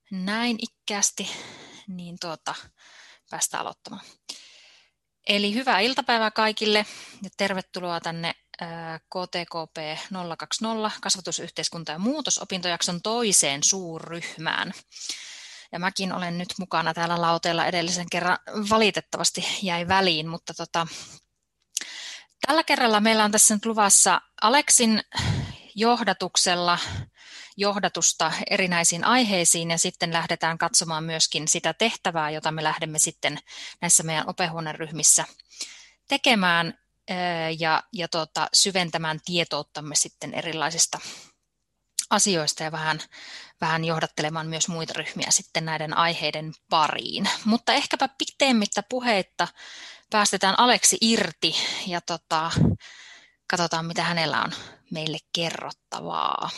näin ikkäästi, niin päästään aloittamaan. Eli hyvää iltapäivää kaikille ja tervetuloa tänne KTKP 020 kasvatusyhteiskunta ja muutosopintojakson toiseen suurryhmään. Ja mäkin olen nyt mukana täällä lauteella, edellisen kerran valitettavasti jäi väliin, mutta tällä kerralla meillä on tässä nyt luvassa Aleksin johdatuksella johdatusta erinäisiin aiheisiin ja sitten lähdetään katsomaan myöskin sitä tehtävää, jota me lähdemme sitten näissä meidän opehuoneryhmissä tekemään ja syventämään tietouttamme sitten erilaisista asioista ja vähän johdattelemaan myös muita ryhmiä sitten näiden aiheiden pariin. Mutta ehkäpä pitemmittä puheitta päästetään Aleksi irti ja katsotaan, mitä hänellä on meille kerrottavaa.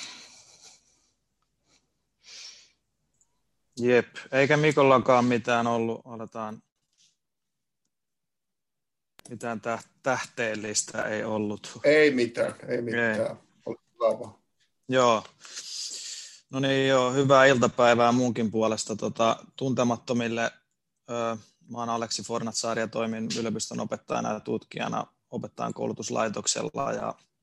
Jep, eikä Mikollakaan mitään ollut, aletaan. Mitään tähteellistä ei ollut. Ei mitään. Ei. Joo. No niin, joo, hyvää iltapäivää munkin puolesta tuntemattomille. Mä oon Aleksi Fornatsaari ja toimin yliopiston opettajana ja tutkijana opettajan koulutuslaitoksella.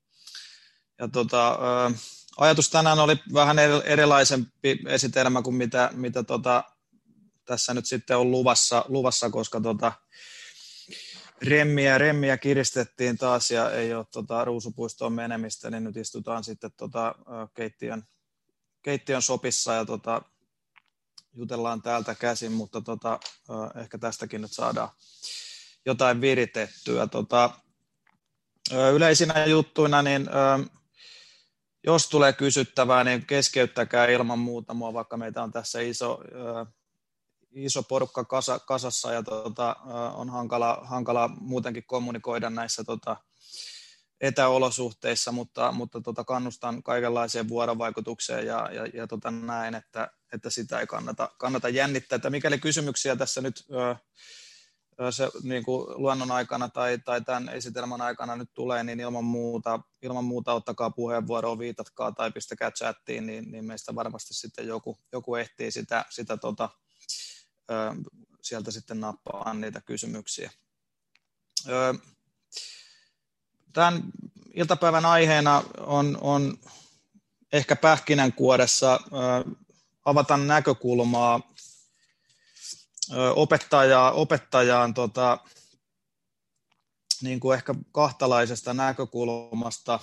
Ajatus tänään oli vähän erilaisempi esitelmä kuin mitä tässä nyt sitten on luvassa koska remmiä kiristettiin taas ja ei ole ruusupuistoon menemistä, niin nyt istutaan sitten keittiön sopissa ja jutellaan täältä käsin, mutta ehkä tästäkin nyt saadaan jotain viritettyä. Yleisinä juttuina, niin jos tulee kysyttävää, niin keskeyttäkää ilman muuta mua, vaikka meitä on tässä iso porukka kasassa ja on hankala muutenkin kommunikoida näissä etäolosuhteissa, mutta kannustan kaikenlaiseen vuorovaikutukseen ja näin, että sitä ei kannata jännittää. Että mikäli kysymyksiä tässä nyt se niin kuin luennon aikana tai tämän esitelmän aikana nyt tulee, niin ilman muuta ottakaa puheenvuoroa, viitatkaa tai pistäkää chattiin, niin meistä varmasti sitten joku ehtii sitä sieltä sitten nappaa niitä kysymyksiä. Tämän iltapäivän aiheena on ehkä pähkinänkuoressa avata näkökulmaa opettajaan niin kuin ehkä kahtalaisesta näkökulmasta.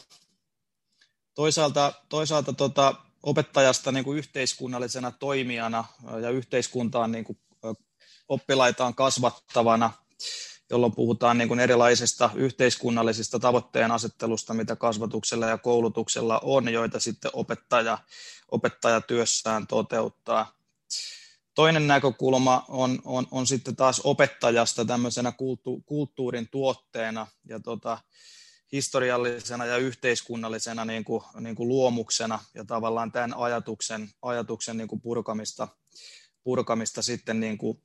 Toisaalta opettajasta niin kuin yhteiskunnallisena toimijana ja yhteiskuntaan niin kuin oppilaitaan kasvattavana, jolloin puhutaan niin kuin erilaisista yhteiskunnallisista tavoitteen asettelusta, mitä kasvatuksella ja koulutuksella on, joita sitten opettaja työssään toteuttaa. Toinen näkökulma on sitten taas opettajasta tämmöisenä kulttuurin tuotteena ja historiallisena ja yhteiskunnallisena niin kuin luomuksena ja tavallaan tämän ajatuksen niin kuin purkamista sitten niin kuin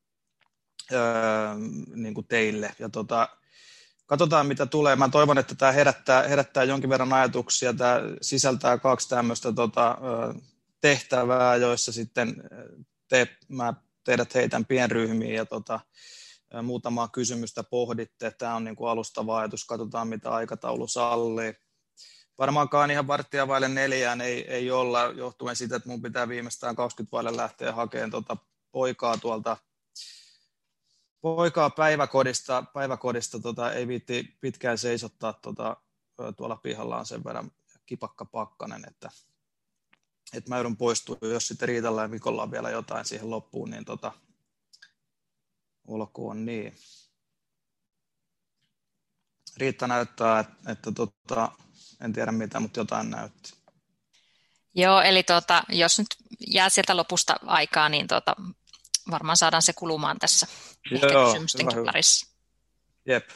teille. Ja katsotaan mitä tulee. Mä toivon, että tämä herättää jonkin verran ajatuksia. Tämä sisältää 2 tämmöistä tehtävää, joissa sitten teidät heitän pienryhmiin ja muutamaa kysymystä pohditte. Tämä on niin kuin alustava ajatus. Katsotaan mitä aikataulu sallii. Varmaankaan ihan 3:45 ei olla, johtuen siitä, että mun pitää viimeistään 20 vaille lähteä hakemaan poikaa päiväkodista ei viitti pitkään seisottaa tuolla pihalla on sen verran kipakka pakkanen, että mä joudun poistumaan, jos sitten Riitalla ja Mikolla on vielä jotain siihen loppuun, niin olkoon niin. Riitta näyttää, että en tiedä mitä, mutta jotain näytti. Joo, eli jos nyt jää sieltä lopusta aikaa, niin varmaan saadaan se kulumaan tässä ehkä kysymystenkin parissa. Jep.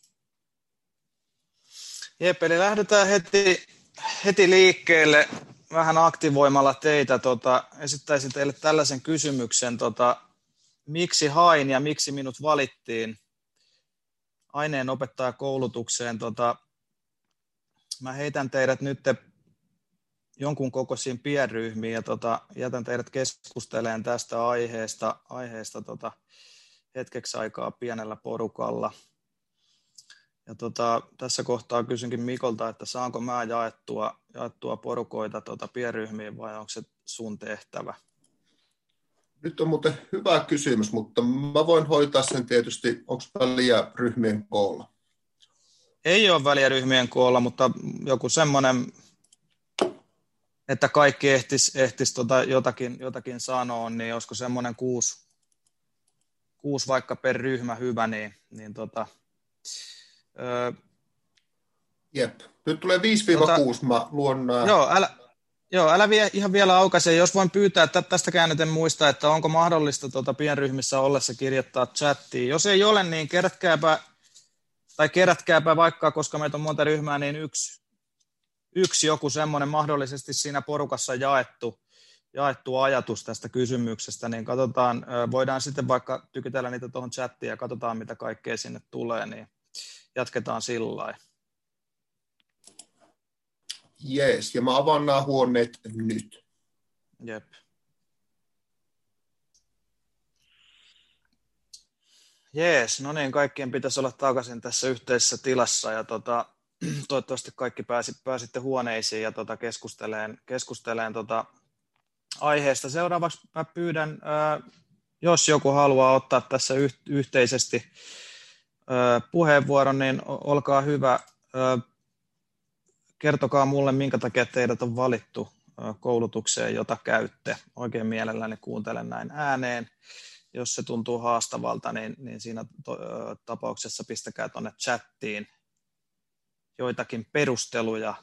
Jep, eli lähdetään heti liikkeelle. vähän aktivoimalla teitä. Esittäisin teille tällaisen kysymyksen. Miksi hain ja miksi minut valittiin aineenopettajakoulutukseen? Mä heitän teidät nyt jonkun kokoisiin pienryhmiin ja jätän teidät keskustelemaan tästä aiheesta hetkeksi aikaa pienellä porukalla. Ja tässä kohtaa kysynkin Mikolta, että saanko mä jaettua porukoita pienryhmiin vai onko se sun tehtävä? Nyt on muuten hyvä kysymys, mutta mä voin hoitaa sen tietysti. Onko väliä ryhmien koolla? Ei ole väliä ryhmien koolla, mutta joku semmoinen, että kaikki ehtis jotakin sanoa, niin olisiko semmoinen 6 vaikka per ryhmä hyvä, niin Jep. Nyt tulee 5-6, mä luon nämä. Älä ihan vielä aukaise. Jos voin pyytää, että tästäkään nyt en muista, että onko mahdollista pienryhmissä ollessa kirjoittaa chattiin. Jos ei ole, niin kerätkääpä vaikka, koska meitä on monta ryhmää, niin yksi joku semmoinen mahdollisesti siinä porukassa jaettu ajatus tästä kysymyksestä, niin katsotaan, voidaan sitten vaikka tykitellä niitä tuohon chattiin ja katsotaan, mitä kaikkea sinne tulee, niin jatketaan sillä lailla. Jees, ja mä avaan nämä huoneet nyt. Jep. Jees, no niin, kaikkien pitäisi olla takaisin tässä yhteisessä tilassa ja toivottavasti kaikki pääsitte huoneisiin ja keskusteleen aiheesta. Seuraavaksi mä pyydän, jos joku haluaa ottaa tässä yhteisesti puheenvuoron, niin olkaa hyvä. Kertokaa mulle, minkä takia teidät on valittu koulutukseen, jota käytte. Oikein mielelläni kuuntelen näin ääneen. Jos se tuntuu haastavalta, niin siinä tapauksessa pistäkää tuonne chattiin joitakin perusteluja,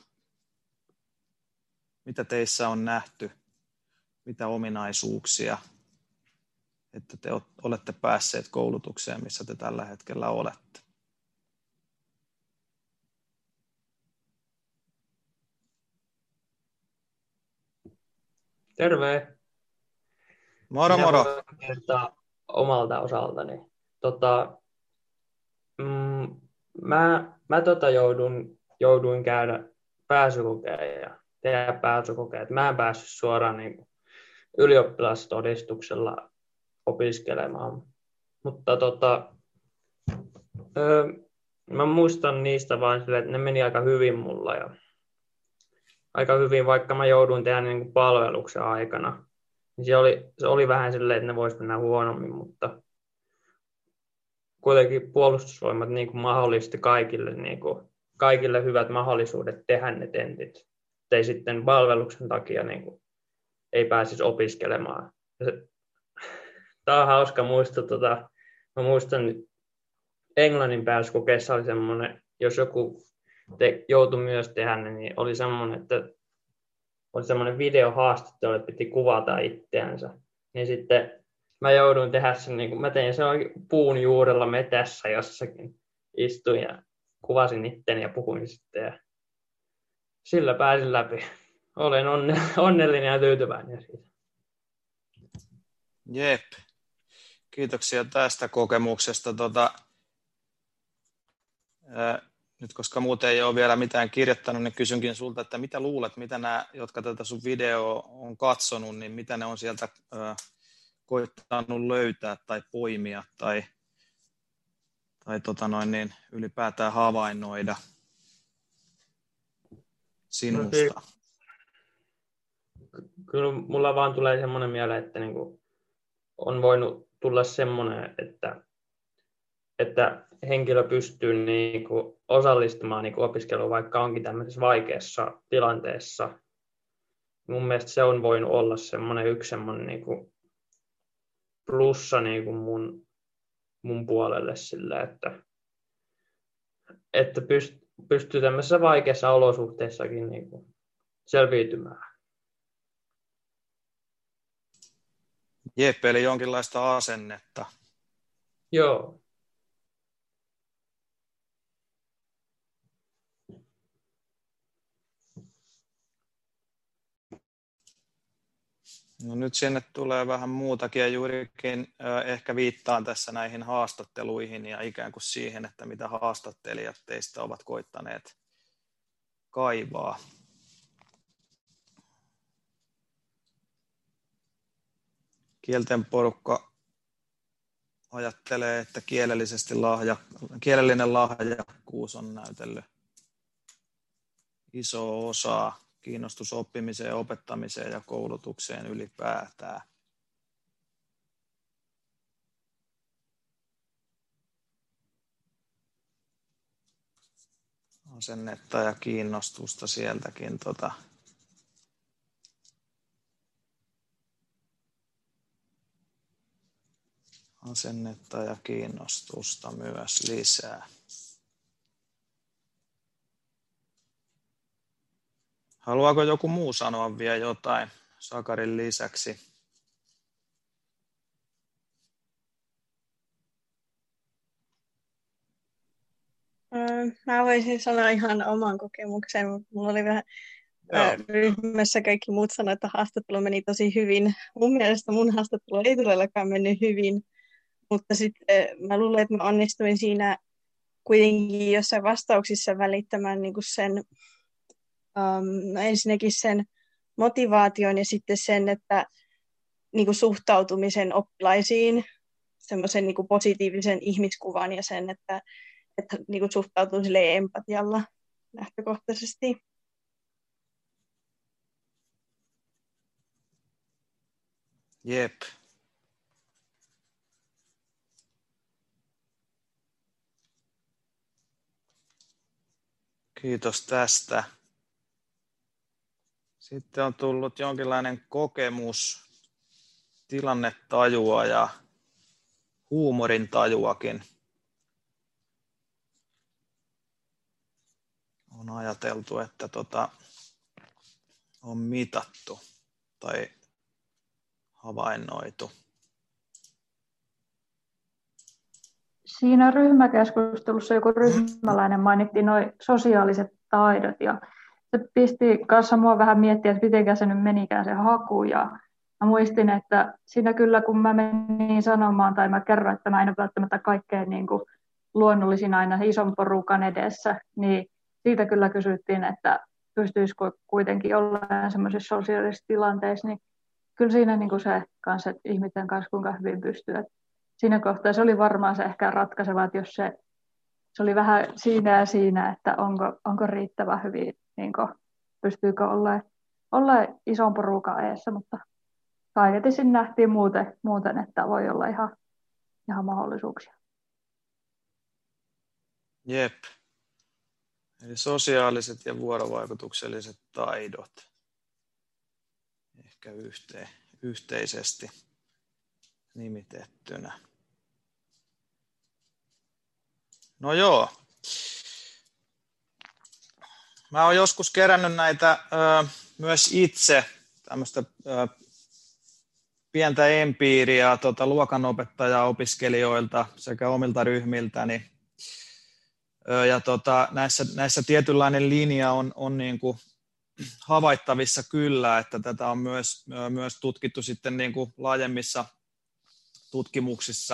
mitä teissä on nähty, mitä ominaisuuksia, että te olette päässeet koulutukseen, missä te tällä hetkellä olette. Terve! Moro, Minä moro! voin kertoa omalta osaltani. Mä jouduin käydä pääsykokeen ja tehdä pääsykokeet. Mä en päässyt suoraan niin ylioppilastodistuksella opiskelemaan. Mutta mä muistan niistä vain sille, että ne meni aika hyvin mulla. Ja aika hyvin, vaikka mä jouduin tehdä niin palveluksen aikana. Niin se oli vähän silleen, että ne vois mennä huonommin, mutta kuitenkin puolustusvoimat niin kuin mahdollisti kaikille hyvät mahdollisuudet tehdä ne tentit. Ei sitten palveluksen takia niin kuin, ei pääsisi opiskelemaan. Tämä on hauska muisto. Mä muistan, Englannin pääsykokeessa oli semmoinen, jos joku joutui myös tehdä ne, niin oli semmoinen, että oli semmoinen videohaastattelu, että piti kuvata itseänsä. Niin sitten mä jouduin tehdä sen, niin kuin mä tein sen puun juurella metässä jossakin. Istuin ja kuvasin itteni ja puhuin sitten. Ja sillä pääsin läpi. Olen onnellinen ja tyytyväinen siitä. Jep. Kiitoksia tästä kokemuksesta. Nyt koska muuten ei ole vielä mitään kirjoittanut, niin kysynkin sulta, että mitä luulet, mitä nämä, jotka tätä sun videoa on katsonut, niin mitä ne on sieltä koittanut löytää tai poimia tai ylipäätään havainnoida sinusta? No, kyllä mulla vaan tulee semmoinen mieleen, että niinku on voinut tulla semmoinen, että henkilö pystyy niinku osallistumaan niinku opiskeluun, vaikka onkin tämmöisessä vaikeassa tilanteessa. Mun mielestä se on voinut olla yksi semmoinen niinku plussa niinku mun puolelle sille, että pystyy tämmöisessä vaikeassa olosuhteissakin niinku selviytymään. Jep, eli jonkinlaista asennetta. Joo. No nyt sinne tulee vähän muutakin ja juurikin ehkä viittaan tässä näihin haastatteluihin ja ikään kuin siihen, että mitä haastattelijat teistä ovat koittaneet kaivaa. Kielten porukka ajattelee, että kielellinen lahjakkuus on näytellyt iso osa kiinnostus oppimiseen, opettamiseen ja koulutukseen ylipäätään. Asennetta ja kiinnostusta sieltäkin asennetta ja kiinnostusta myös lisää. Haluaako joku muu sanoa vielä jotain Sakarin lisäksi? Mä voisin sanoa ihan oman kokemuksen, mutta mulla oli vähän ryhmässä kaikki muut sanoivat, että haastattelu meni tosi hyvin. Mun mielestä mun haastattelu ei todellakaan mennyt hyvin, mutta sitten mä luulen, että mä onnistuin siinä kuitenkin jossain vastauksissa välittämään niin kuin sen, ensinnäkin sen motivaation ja sitten sen, että niin kuin suhtautumisen oppilaisiin, semmoisen niin kuin positiivisen ihmiskuvan ja sen, että niin kuin suhtautuu silleen empatialla lähtökohtaisesti. Jep. Kiitos tästä. Sitten on tullut jonkinlainen kokemus, tilannetajua ja huumorintajuakin. On ajateltu, että on mitattu tai havainnoitu. Siinä ryhmäkeskustelussa joku ryhmäläinen mainittiin nuo sosiaaliset taidot ja se pisti kanssa mua vähän miettiä, että miten se nyt menikään se haku ja mä muistin, että siinä kyllä kun mä menin sanomaan tai mä kerroin, että mä en ole välttämättä kaikkein niin kuin luonnollisin aina ison porukan edessä, niin siitä kyllä kysyttiin, että pystyisikö kuitenkin olemaan semmoisissa sosiaalisissa tilanteissa, niin kyllä siinä niin kuin se kanssa, että ihmisten kanssa kuinka hyvin pystyy. Että siinä kohtaa se oli varmaan se ehkä ratkaiseva, että jos se oli vähän siinä ja siinä, että onko riittävän hyvin, niin kuin, pystyykö olla ison porukan eessä, mutta kaiketi siinä nähtiin muuten, että voi olla ihan mahdollisuuksia. Jep. Eli sosiaaliset ja vuorovaikutukselliset taidot ehkä yhteisesti nimitettynä. No joo. Mä oon joskus kerännyt näitä myös itse tämmöistä pientä empiiriaa luokanopettaja-opiskelijoilta sekä omilta ryhmiltäni. Ja näissä tietynlainen linja on niin kuin havaittavissa kyllä, että tätä on myös tutkittu sitten niin kuin laajemmissa tutkimuksissa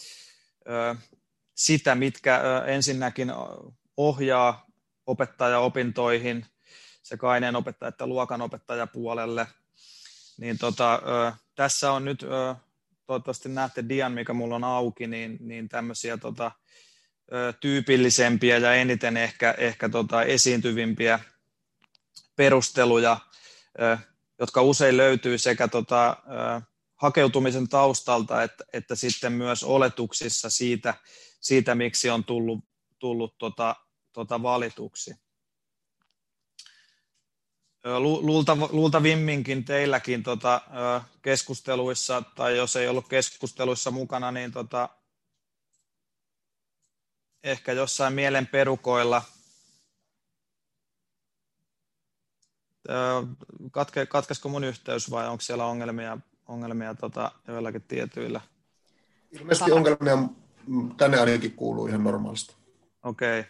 sitä, mitkä ensinnäkin ohjaa opettajaopintoihin sekä aineenopettaja- että luokanopettajapuolelle. Niin tässä on nyt, toivottavasti näette dian, mikä mulla on auki, niin tämmöisiä tyypillisempiä ja eniten ehkä esiintyvimpiä perusteluja, jotka usein löytyy sekä hakeutumisen taustalta että sitten myös oletuksissa siitä miksi on tullut valituksi. Luultavimminkin teilläkin keskusteluissa, tai jos ei ollut keskusteluissa mukana, niin ehkä jossain mielen perukoilla katkaisiko mun yhteys vai onko siellä ongelmia joillakin tietyillä? Ilmeisesti ongelmia tänne ainakin kuuluu ihan normaalisti. Okei.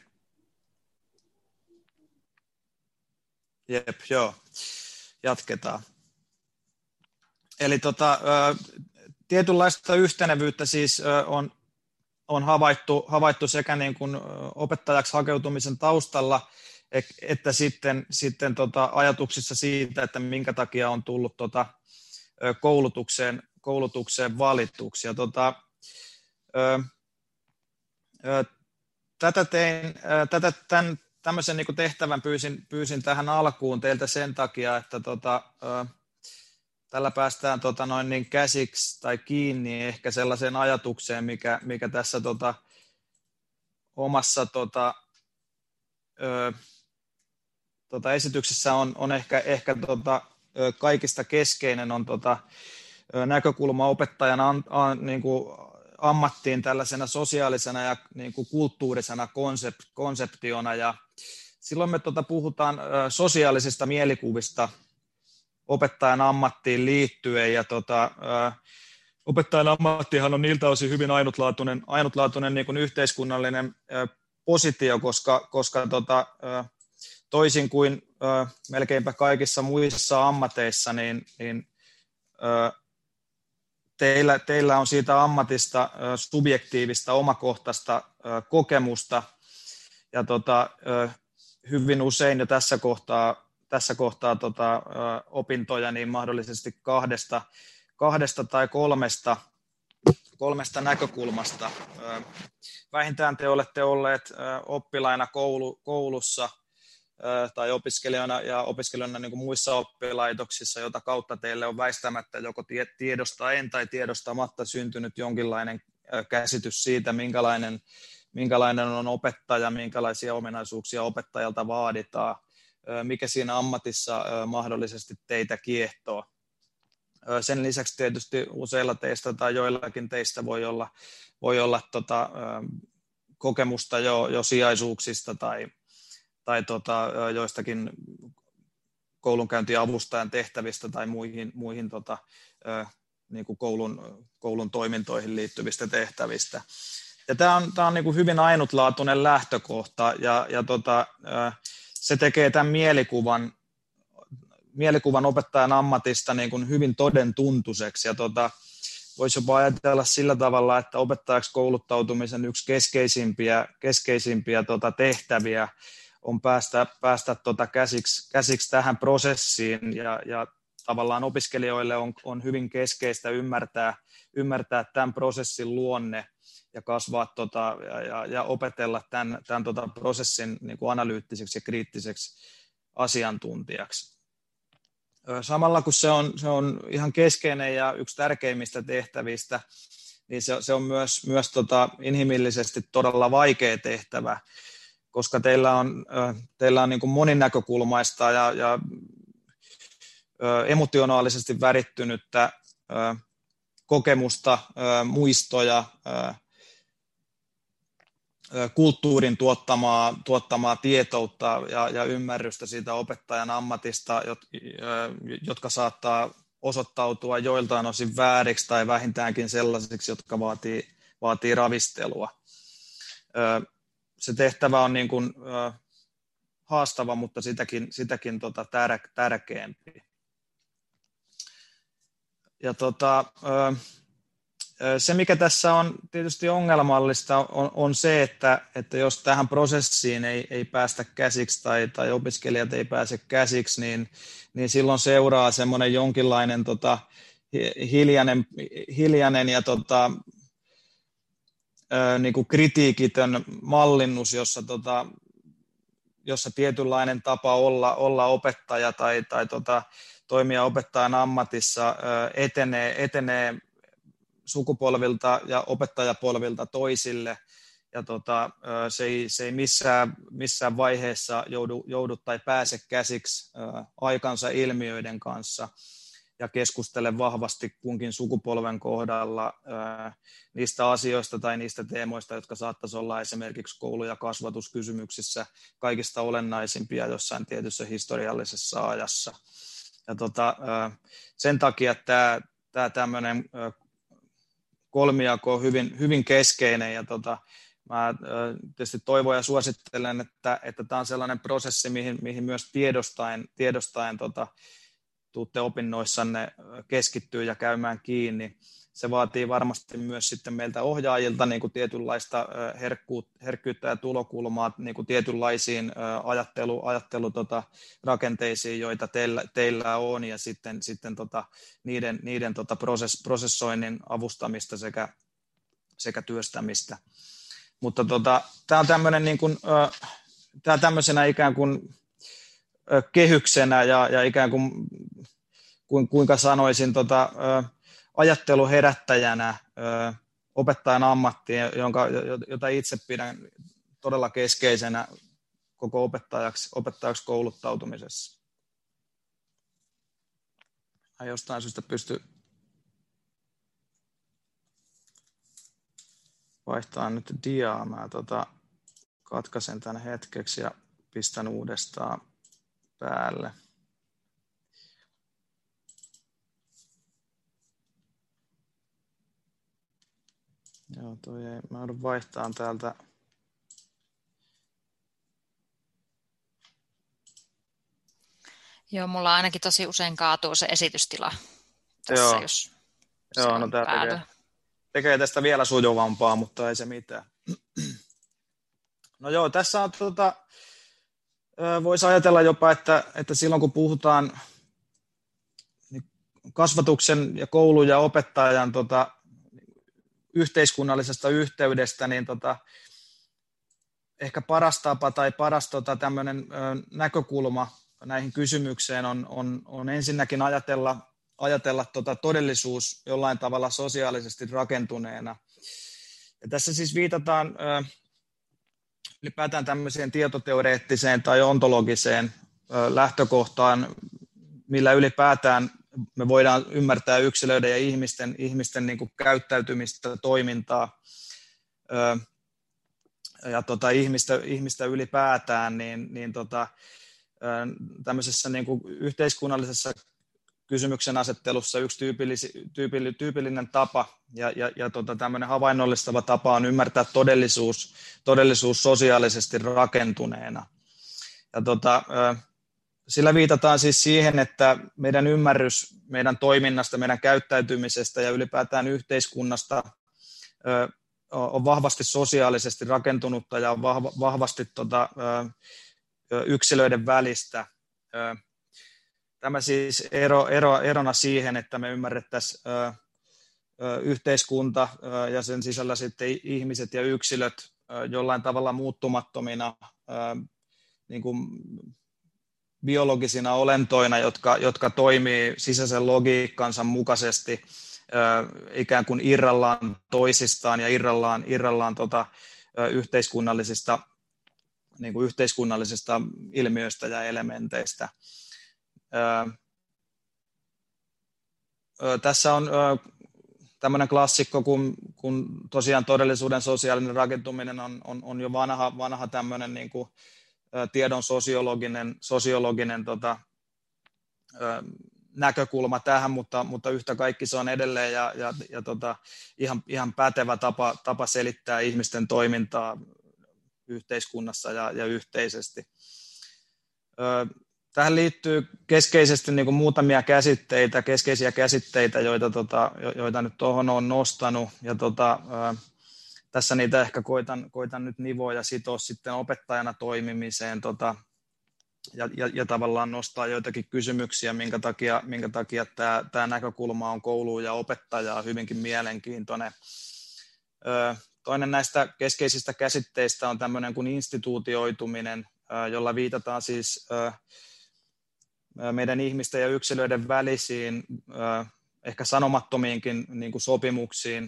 Jep, joo. Jatketaan. Eli tietynlaista yhtenevyyttä siis on havaittu sekä niin kuin opettajaksi hakeutumisen taustalla, että sitten ajatuksissa siitä, että minkä takia on tullut koulutukseen valituksi. Ja tämmöisen niin kuin tehtävän pyysin tähän alkuun teiltä sen takia, että tällä päästään niin käsiksi tai kiinni ehkä sellaiseen ajatukseen, mikä tässä omassa esityksessä on ehkä kaikista keskeinen on näkökulma opettajan niin kuin ammattiin tällaisena sosiaalisena ja niin kuin kulttuurisena konseptiona, ja silloin me puhutaan sosiaalisista mielikuvista opettajan ammattiin liittyen, ja opettajan ammattihan on niiltä osin hyvin ainutlaatuinen niin kuin yhteiskunnallinen positio, koska toisin kuin melkeinpä kaikissa muissa ammateissa, niin teillä on siitä ammatista subjektiivista, omakohtaista kokemusta, ja hyvin usein jo tässä kohtaa opintoja niin mahdollisesti kahdesta tai kolmesta näkökulmasta. Vähintään te olette olleet oppilaina koulussa tai opiskelijoina niin kuin muissa oppilaitoksissa, jota kautta teille on väistämättä joko tiedostaen tai tiedostamatta syntynyt jonkinlainen käsitys siitä, minkälainen on opettaja, minkälaisia ominaisuuksia opettajalta vaaditaan, mikä siinä ammatissa mahdollisesti teitä kiehtoo. Sen lisäksi tietysti useilla teistä tai joillakin teistä voi olla kokemusta jo sijaisuuksista tai joistakin koulunkäyntiavustajan tehtävistä tai muihin niin kuin koulun toimintoihin liittyvistä tehtävistä. Ja tämä on niin kuin hyvin ainutlaatuinen lähtökohta, ja se tekee tämän mielikuvan opettajan ammatista niin kuin hyvin todentuntuiseksi, ja voisi jopa ajatella sillä tavalla, että opettajaksi kouluttautumisen yksi keskeisimpiä tehtäviä on päästä käsiksi tähän prosessiin, ja tavallaan opiskelijoille on hyvin keskeistä ymmärtää tämän prosessin luonne ja kasvaa ja opetella tämän prosessin niin kuin analyyttiseksi ja kriittiseksi asiantuntijaksi. Samalla kun se on ihan keskeinen ja yksi tärkeimmistä tehtävistä, niin se on myös inhimillisesti todella vaikea tehtävä, koska teillä on niin kuin moninäkökulmaista ja emotionaalisesti värittynyttä kokemusta, muistoja, kulttuurin tuottamaa tietoutta ja ymmärrystä siitä opettajan ammatista, jotka saattaa osoittautua joiltain osin vääriksi tai vähintäänkin sellaisiksi, jotka vaatii ravistelua. Se tehtävä on niin kuin haastava, mutta sitäkin tärkeämpi. Ja se, mikä tässä on tietysti ongelmallista, on se, että jos tähän prosessiin ei päästä käsiksi tai opiskelijat ei pääse käsiksi, niin silloin seuraa semmoinen jonkinlainen hiljainen ja niin kuin kritiikitön mallinnus, jossa tietynlainen tapa olla opettaja tai toimia opettajan ammatissa etenee sukupolvilta ja opettajapolvilta toisille, ja se ei missään vaiheessa joudu tai pääse käsiksi aikansa ilmiöiden kanssa ja keskustele vahvasti kunkin sukupolven kohdalla niistä asioista tai niistä teemoista, jotka saattaisi olla esimerkiksi koulu- ja kasvatuskysymyksissä kaikista olennaisimpia jossain tietyssä historiallisessa ajassa. Ja sen takia tämä tämmöinen kolmijako on hyvin keskeinen, ja mä tietysti toivon ja suosittelen, että tämä on sellainen prosessi, mihin myös tiedostaen tuutte opinnoissanne keskittyä ja käymään kiinni. Se vaatii varmasti myös sitten meiltä ohjaajilta niin kuin tietynlaista herkkyyttä ja tulokulmaa niin kuin tietynlaisiin rakenteisiin, joita teillä on, ja sitten niiden prosessoinnin avustamista sekä työstämistä. Mutta tämä on tämmöinen niin kuin, tämmöisenä ikään kuin kehyksenä ja ikään kuin kuinka sanoisin ajatteluherättäjänä opettajan ammattiin, jota itse pidän todella keskeisenä koko opettajaksi kouluttautumisessa. Jostain syystä pysty vaihtamaan nyt diaa. Mä katkaisen tämän hetkeksi ja pistän uudestaan päälle. Joo, mä joudun vaihtamaan täältä. Joo, mulla ainakin tosi usein kaatuu se esitystila tässä, Joo. jos Joo, no tämä tekee tästä vielä sujuvampaa, mutta ei se mitään. No joo, tässä on voisi ajatella jopa, että silloin kun puhutaan kasvatuksen ja koulun ja opettajan yhteiskunnallisesta yhteydestä, niin ehkä paras tapa tai paras tämmöinen näkökulma näihin kysymykseen on ensinnäkin ajatella todellisuus jollain tavalla sosiaalisesti rakentuneena. Ja tässä siis viitataan ylipäätään tämmöiseen tietoteoreettiseen tai ontologiseen lähtökohtaan, millä ylipäätään me voidaan ymmärtää yksilöiden ja ihmisten niin kuin käyttäytymistä, toimintaa ja ihmistä ylipäätään, niin tämmöisessä niin kuin yhteiskunnallisessa kysymyksen asettelussa yksi tyypillinen tapa ja tämmöinen havainnollistava tapa on ymmärtää todellisuus sosiaalisesti rakentuneena. Ja sillä viitataan siis siihen, että meidän ymmärrys meidän toiminnasta, meidän käyttäytymisestä ja ylipäätään yhteiskunnasta on vahvasti sosiaalisesti rakentunutta ja on vahvasti yksilöiden välistä. Tämä siis erona siihen, että me ymmärrettäisiin yhteiskunta ja sen sisällä sitten ihmiset ja yksilöt jollain tavalla muuttumattomina niin kuin biologisina olentoina, jotka toimii sisäisen logiikkansa mukaisesti ikään kuin irrallaan toisistaan ja irrallaan yhteiskunnallisista, niin kuin yhteiskunnallisista ilmiöistä ja elementeistä. Tässä on tämmöinen klassikko, kun tosiaan todellisuuden sosiaalinen rakentuminen on jo vanha tämmöinen niin kuin tiedon sosiologinen näkökulma tähän, mutta yhtä kaikki se on edelleen ihan pätevä tapa selittää ihmisten toimintaa yhteiskunnassa ja yhteisesti. Tähän liittyy keskeisesti niin kuin muutamia keskeisiä käsitteitä, joita nyt tuohon olen nostanut, ja tässä niitä ehkä koitan nyt nivoa ja sitoa sitten opettajana toimimiseen ja tavallaan nostaa joitakin kysymyksiä, minkä takia tämä näkökulma on kouluun ja opettajaa hyvinkin mielenkiintoinen. Toinen näistä keskeisistä käsitteistä on tämmöinen kuin instituutioituminen, jolla viitataan siis meidän ihmisten ja yksilöiden välisiin, ehkä sanomattomiinkin niin kuin sopimuksiin,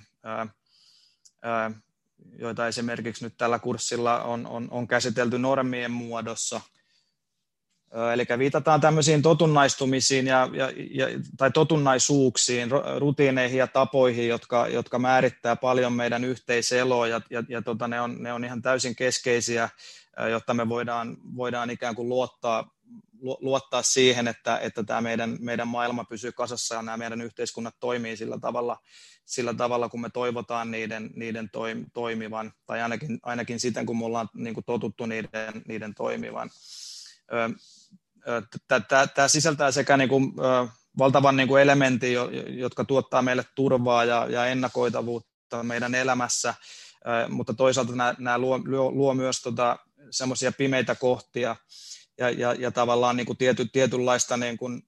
joita esimerkiksi nyt tällä kurssilla on käsitelty normien muodossa. Eli viitataan tämmöisiin totunnaistumisiin tai totunnaisuuksiin, rutiineihin ja tapoihin, jotka määrittää paljon meidän yhteiseloa, ja ne on ihan täysin keskeisiä, jotta me voidaan ikään kuin luottaa siihen, että tämä meidän maailma pysyy kasassa ja nämä meidän yhteiskunnat toimii sillä tavalla, kun me toivotaan niiden toimivan, tai ainakin siten, kun me ollaan niin kuin totuttu niiden toimivan. Tämä sisältää sekä niin kuin, valtavan niin kuin elementin, jotka tuottaa meille turvaa ja ennakoitavuutta meidän elämässä, mutta toisaalta nämä luo myös semmoisia pimeitä kohtia ja tavallaan niin kuin tietynlaista, niin kuin,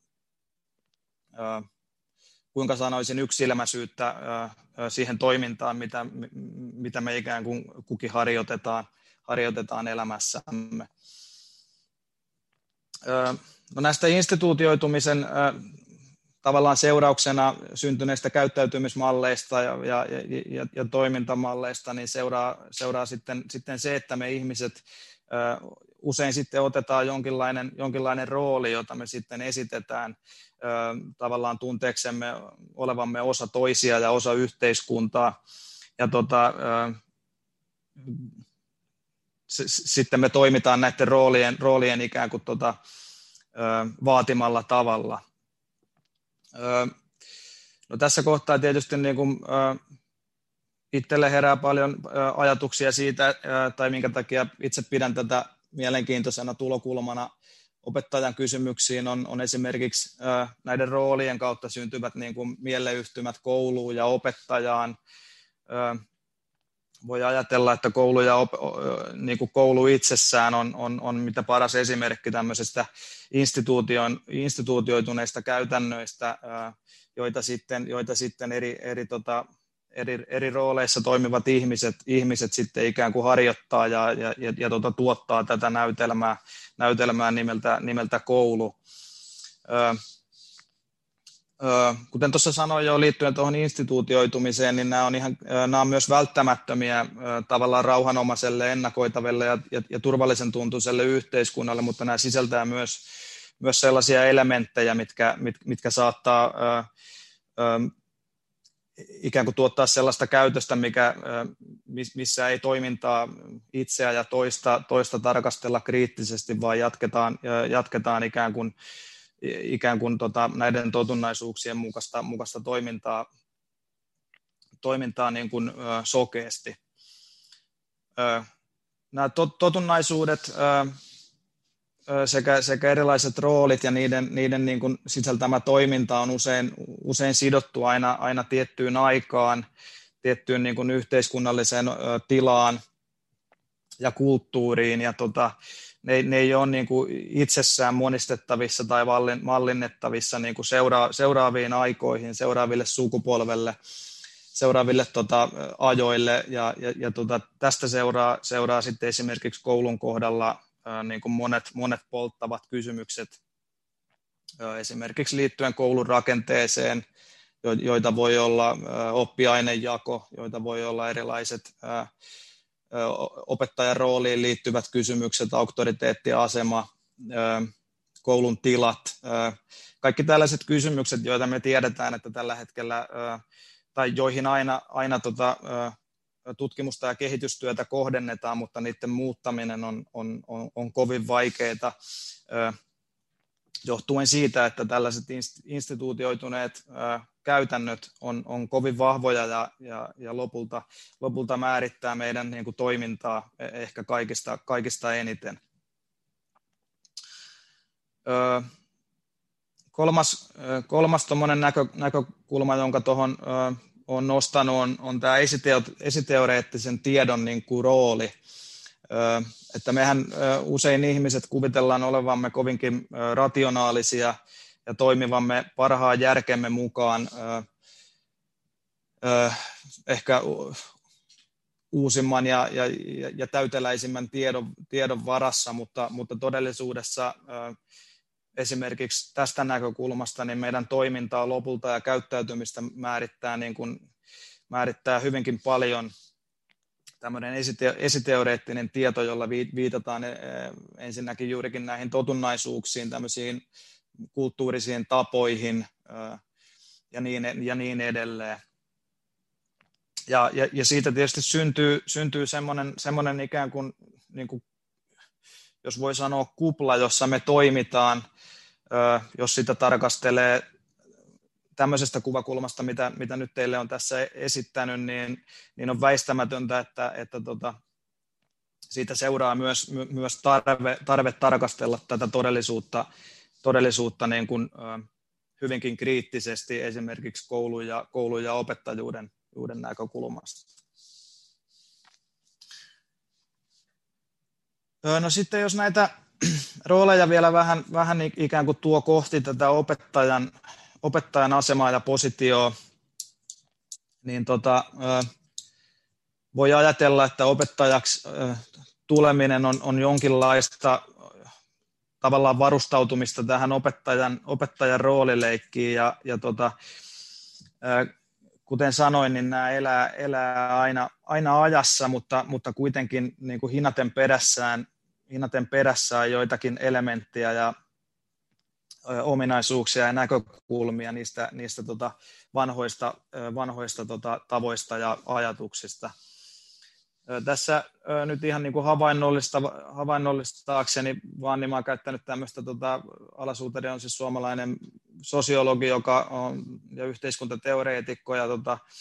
kuinka sanoisin, yksilmäisyyttä siihen toimintaan, mitä me ikään kuin kukin harjoitetaan elämässämme. No näistä instituutioitumisen tavallaan seurauksena syntyneistä käyttäytymismalleista ja toimintamalleista niin seuraa sitten se, että me ihmiset usein sitten otetaan jonkinlainen rooli, jota me sitten esitetään tavallaan tunteeksemme olevamme osa toisia ja osa yhteiskuntaa. Ja sitten me toimitaan näiden roolien ikään kuin vaatimalla tavalla. No tässä kohtaa tietysti niin kuin, itselle herää paljon ajatuksia siitä, tai minkä takia itse pidän tätä mielenkiintoisena tulokulmana opettajan kysymyksiin, on esimerkiksi näiden roolien kautta syntyvät niin kuin mieleyhtymät kouluun ja opettajaan. Voi ajatella, että koulu ja niin kuin koulu itsessään on mitä paras esimerkki tämmöisestä instituutioituneista käytännöistä, joita sitten eri rooleissa toimivat ihmiset sitten ikään kuin harjoittaa ja tuottaa tätä näytelmää nimeltä koulu. Kuten tuossa sanoin jo liittyen tuohon instituutioitumiseen, niin nämä on myös välttämättömiä tavallaan rauhanomaiselle, ennakoitavalle ja turvallisen tuntuiselle yhteiskunnalle, mutta nämä sisältää myös sellaisia elementtejä, mitkä saattaa ikään kuin tuottaa sellaista käytöstä, missä ei toimintaa itseä ja toista tarkastella kriittisesti, vaan jatketaan ikään kuin näiden totunnaisuuksien mukaista toimintaa niin kuin sokeasti. Nämä totunnaisuudet sekä erilaiset roolit ja niiden niin kuin sisältämä toiminta on usein sidottu aina tiettyyn aikaan, tiettyyn niin kuin yhteiskunnalliseen tilaan ja kulttuuriin, ja ne ei ole niin kuin itsessään monistettavissa tai mallinnettavissa niin kuin seuraaviin aikoihin, seuraaville sukupolvelle, seuraaville ajoille, ja tästä seuraa sitten esimerkiksi koulun kohdalla niin kuin monet polttavat kysymykset esimerkiksi liittyen koulun rakenteeseen, joita voi olla oppiainejako, joita voi olla erilaiset opettajan rooliin liittyvät kysymykset, auktoriteettiasema, koulun tilat, kaikki tällaiset kysymykset, joita me tiedetään, että tällä hetkellä, tai joihin aina tutkimusta ja kehitystyötä kohdennetaan, mutta niiden muuttaminen on kovin vaikeaa, johtuen siitä, että tällaiset instituutioituneet käytännöt on kovin vahvoja ja lopulta määrittää meidän niin kuin toimintaa ehkä kaikista eniten. Kolmas näkökulma, jonka tuohon on nostanut, on tämä esiteoreettisen tiedon niin kuin rooli. Että mehän usein ihmiset kuvitellaan olevamme kovinkin rationaalisia ja toimivamme parhaan järkemme mukaan ehkä uusimman ja täyteläisimmän tiedon varassa, mutta todellisuudessa esimerkiksi tästä näkökulmasta niin meidän toimintaa lopulta ja käyttäytymistä määrittää hyvinkin paljon tämmöinen esiteoreettinen tieto, jolla viitataan ensinnäkin juurikin näihin totunnaisuuksiin, tämmöisiin kulttuurisiin tapoihin ja niin edelleen. Ja siitä tietysti syntyy semmoinen ikään kuin, jos voi sanoa kupla, jossa me toimitaan, jos sitä tarkastelee tämmöisestä kuvakulmasta, mitä nyt teille on tässä esittänyt, niin on väistämätöntä, että siitä seuraa myös tarve tarkastella tätä todellisuutta niin kuin, hyvinkin kriittisesti esimerkiksi koulun ja opettajuuden näkökulmasta. No sitten jos näitä rooleja vielä vähän ikään kuin tuo kohti tätä opettajan asemaa ja positioa, niin voi ajatella, että opettajaksi tuleminen on jonkinlaista tavallaan varustautumista tähän opettajan roolileikkiin ja kuten sanoin, niin nämä elää aina ajassa, mutta kuitenkin niin kuin hinaten perässään joitakin elementtejä ja ominaisuuksia ja näkökulmia niistä vanhoista tavoista ja ajatuksista. Tässä nyt ihan niin kuin havainnollistaakseni vaan, niin mä oon käyttänyt tämmöistä, Ala-Suutari on siis suomalainen sosiologi, joka on ja yhteiskuntateoreetikko, ja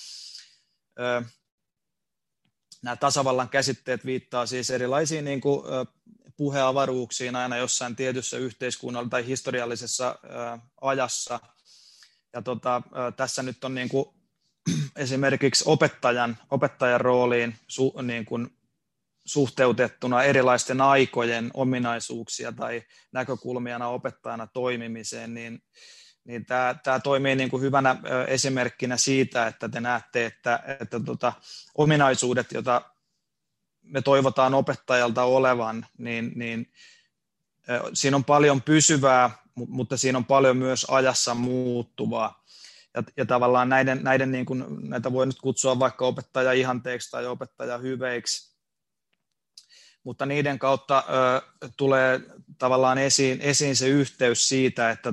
nämä tasavallan käsitteet viittaa siis erilaisiin niin kuin puheavaruuksiin aina jossain tietyssä yhteiskunnalla tai historiallisessa ajassa. Ja tässä nyt on niin kuin esimerkiksi opettajan rooliin niin kuin suhteutettuna erilaisten aikojen ominaisuuksia tai näkökulmia opettajana toimimiseen, niin tämä toimii niin kuin hyvänä esimerkkinä siitä, että te näette, että ominaisuudet, joita me toivotaan opettajalta olevan, niin siinä on paljon pysyvää, mutta siinä on paljon myös ajassa muuttuvaa. Ja tavallaan näiden niin kuin, näitä voi nyt kutsua vaikka opettaja-ihanteeksi tai opettaja-hyveiksi, mutta niiden kautta tulee tavallaan esiin se yhteys siitä, että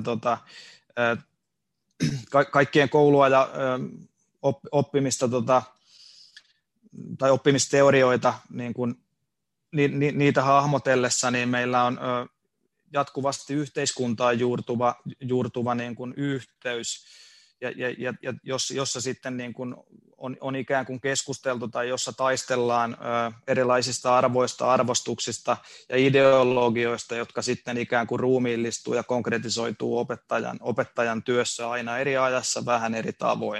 kaikkien koulua ja oppimista tai oppimisteorioita, niin kuin, niitä hahmotellessa, niin meillä on jatkuvasti yhteiskuntaan juurtuva niin kuin yhteys, ja jossa sitten niin kuin on ikään kuin keskusteltu tai jossa taistellaan erilaisista arvoista, arvostuksista ja ideologioista, jotka sitten ikään kuin ruumiillistuu ja konkretisoituu opettajan työssä aina eri ajassa vähän eri tavoin.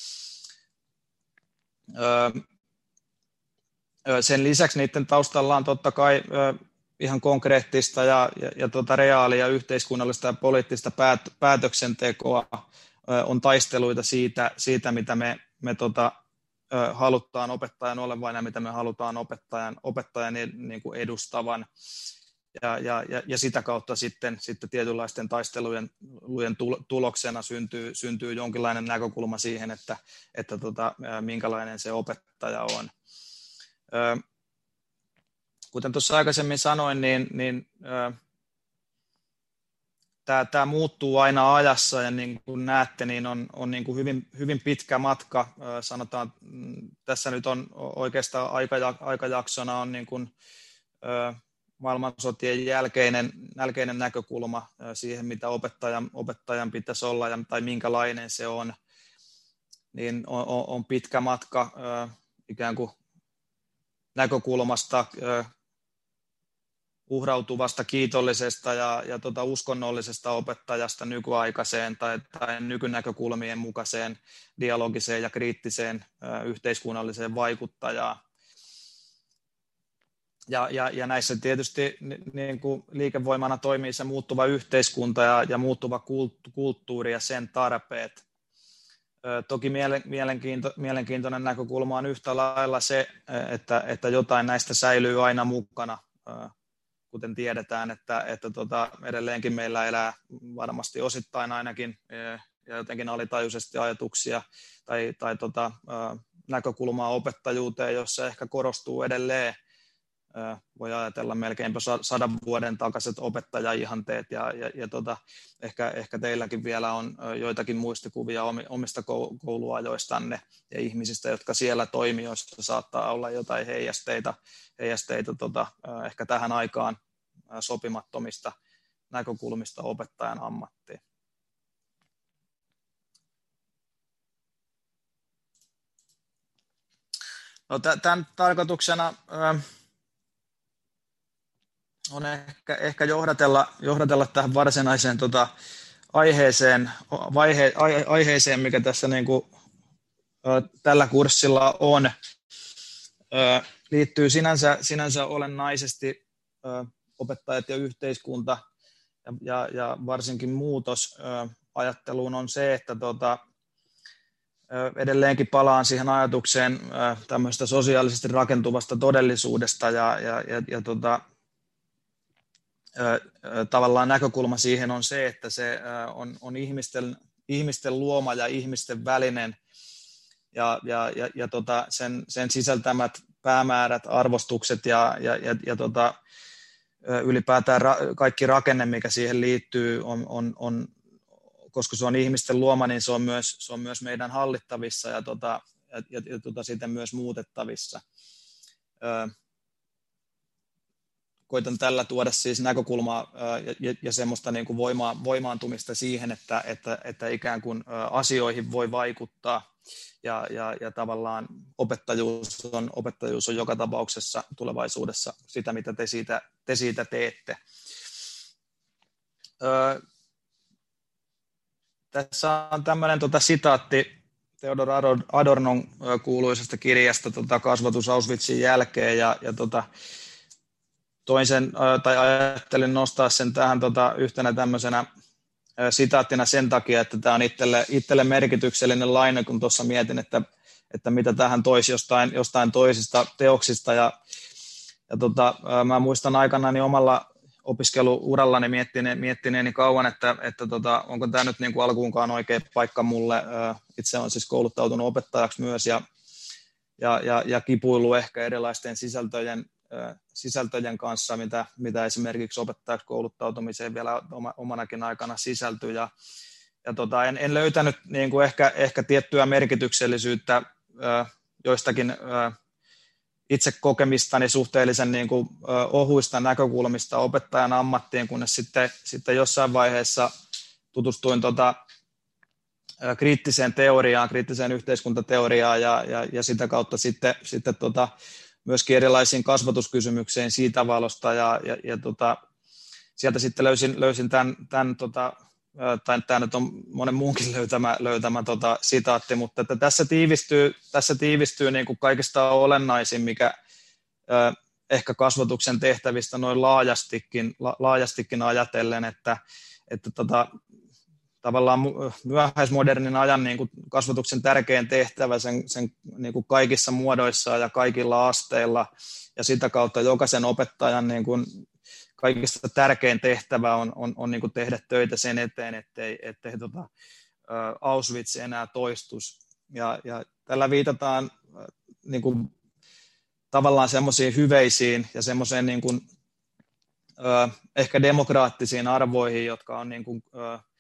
Sen lisäksi niiden taustalla on totta kai ihan konkreettista ja reaalia yhteiskunnallista ja poliittista päätöksentekoa, on taisteluita siitä mitä me halutaan opettajan olevan ja mitä me halutaan opettajan niin kuin edustavan. Ja sitä kautta sitten tietynlaisten taistelujen tuloksena syntyy jonkinlainen näkökulma siihen, että minkälainen se opettaja on. Kuten tuossa aikaisemmin sanoin, niin tämä muuttuu aina ajassa, ja niin kuin näette, niin on niin kuin hyvin pitkä matka. Sanotaan, tässä nyt on oikeastaan aikajaksona on niin kuin maailmansotien jälkeinen näkökulma siihen, mitä opettajan pitäisi olla tai minkälainen se on, niin on pitkä matka ikään kuin näkökulmasta uhrautuvasta, kiitollisesta ja uskonnollisesta opettajasta nykyaikaiseen tai nykynäkökulmien mukaiseen dialogiseen ja kriittiseen yhteiskunnalliseen vaikuttajaan. Ja näissä tietysti niin kuin liikevoimana toimii se muuttuva yhteiskunta ja muuttuva kulttuuri ja sen tarpeet. Toki mielenkiintoinen näkökulma on yhtä lailla se, että jotain näistä säilyy aina mukana, kuten tiedetään, että edelleenkin meillä elää varmasti osittain ainakin ja jotenkin alitajuisesti ajatuksia tai näkökulmaa opettajuuteen, jossa ehkä korostuu edelleen, voi ajatella melkeinpä 100 vuoden takaiset opettajaihanteet ja ehkä teilläkin vielä on joitakin muistikuvia omista kouluajoistanne ja ihmisistä, jotka siellä toimijoissa saattaa olla jotain heijasteita ehkä tähän aikaan sopimattomista näkökulmista opettajan ammattiin. No, tämän tarkoituksena on ehkä johdatella tähän varsinaiseen aiheeseen, mikä tässä niin kuin, tällä kurssilla on. Liittyy sinänsä olennaisesti opettajat ja yhteiskunta ja varsinkin muutos ajatteluun on se, että edelleenkin palaan siihen ajatukseen tämmöistä sosiaalisesti rakentuvasta todellisuudesta ja tavallaan näkökulma siihen on se, että se on ihmisten luoma ja ihmisten välinen ja sen sisältämät päämäärät, arvostukset ja ylipäätään kaikki rakenne, mikä siihen liittyy, on koska se on ihmisten luoma, niin se on myös meidän hallittavissa ja sitten myös muutettavissa. Koitan tällä tuoda siis näkökulmaa ja semmoista niin kuin voimaantumista siihen, että ikään kuin asioihin voi vaikuttaa ja tavallaan opettajuus on joka tapauksessa tulevaisuudessa sitä, mitä te siitä teette. Tässä on tämmöinen sitaatti Theodor Adornon kuuluisesta kirjasta Kasvatus Auschwitzin jälkeen ja ajattelin nostaa sen tähän yhtenä tämmöisenä sitaattina sen takia, että tämä on itselle merkityksellinen laina, kun tuossa mietin, että mitä tähän toisi jostain toisista teoksista. Mä muistan aikanaan omalla opiskeluurallani miettineeni kauan, että onko tämä nyt niin kuin alkuunkaan oikea paikka mulle. Itse olen siis kouluttautunut opettajaksi myös ja kipuillut ehkä erilaisten sisältöjen kanssa, mitä esimerkiksi opettajaksi kouluttautumiseen vielä omanakin aikana sisältyy. En löytänyt niin kuin ehkä tiettyä merkityksellisyyttä joistakin itse kokemistani suhteellisen niin kuin ohuista näkökulmista opettajan ammattiin, kunnes sitten jossain vaiheessa tutustuin kriittiseen teoriaan, kriittiseen yhteiskuntateoriaan ja sitä kautta sitten myöskin erilaisiin kasvatuskysymyksiin siitä valosta ja sieltä sitten löysin tämän tämä nyt on monen muunkin löytämä sitaatti, mutta että tässä tiivistyy niin kuin kaikista olennaisin, mikä ehkä kasvatuksen tehtävistä noin laajastikin ajatellen, että tavallaan myöhäismodernin ajan niin kuin kasvatuksen tärkein tehtävä sen niin kuin kaikissa muodoissa ja kaikilla asteilla ja sitä kautta jokaisen opettajan niin kuin kaikista tärkein tehtävä on niin kuin tehdä töitä sen eteen, ettei Auschwitz enää toistus. Ja tällä viitataan niin kuin, tavallaan semmoisiin hyveisiin ja semmoiseen niin kuin, ehkä demokraattisiin arvoihin, jotka on niin kuin,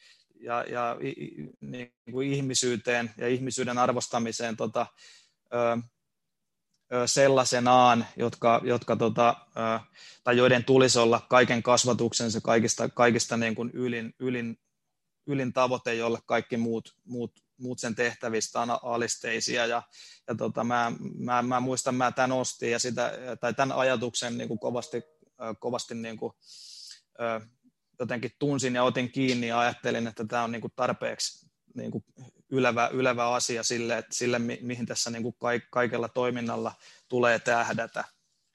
niin kuin ihmisyyteen ja ihmisyyden arvostamiseen sellaisenaan, tai joiden tulisi olla kaiken kasvatuksen se kaikista niin kuin ylin tavoite, jolle kaikki muut sen tehtävistä on alisteisia. Mä muistan, mä tämän ostin ja tämän ajatuksen niin kuin kovasti niin kuin, jotenkin tunsin ja otin kiinni ja ajattelin, että tämä on niin kuin tarpeeksi niin kuin ylevä asia sille mihin tässä niin kuin kaikella toiminnalla tulee tähdätä.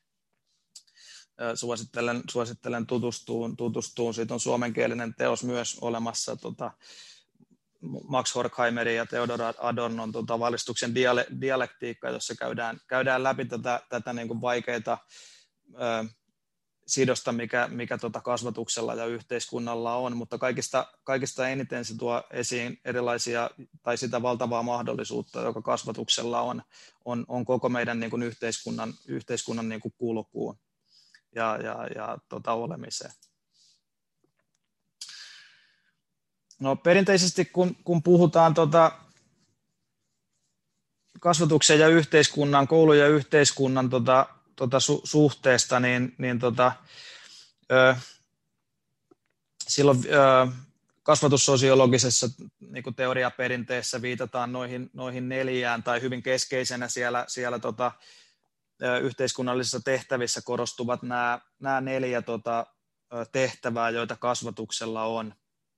Suosittelen tutustuun. Siitä on suomenkielinen teos myös olemassa, Max Horkheimerin ja Theodor Adornon valistuksen dialektiikka, jossa käydään läpi tätä niin kuin vaikeaa sidosta, mikä kasvatuksella ja yhteiskunnalla on, mutta kaikista eniten se tuo esiin erilaisia tai sitä valtavaa mahdollisuutta, joka kasvatuksella on koko meidän niin kuin yhteiskunnan niin kuin kulkuun ja olemiseen. No, perinteisesti kun puhutaan kasvatuksen ja yhteiskunnan, koulun ja yhteiskunnan suhteesta, niin silloin kasvatussosiologisessa niin kuin teoriaperinteessä viitataan noihin 4 tai hyvin keskeisenä siellä yhteiskunnallisissa tehtävissä korostuvat nämä 4 tehtävää, joita kasvatuksella on.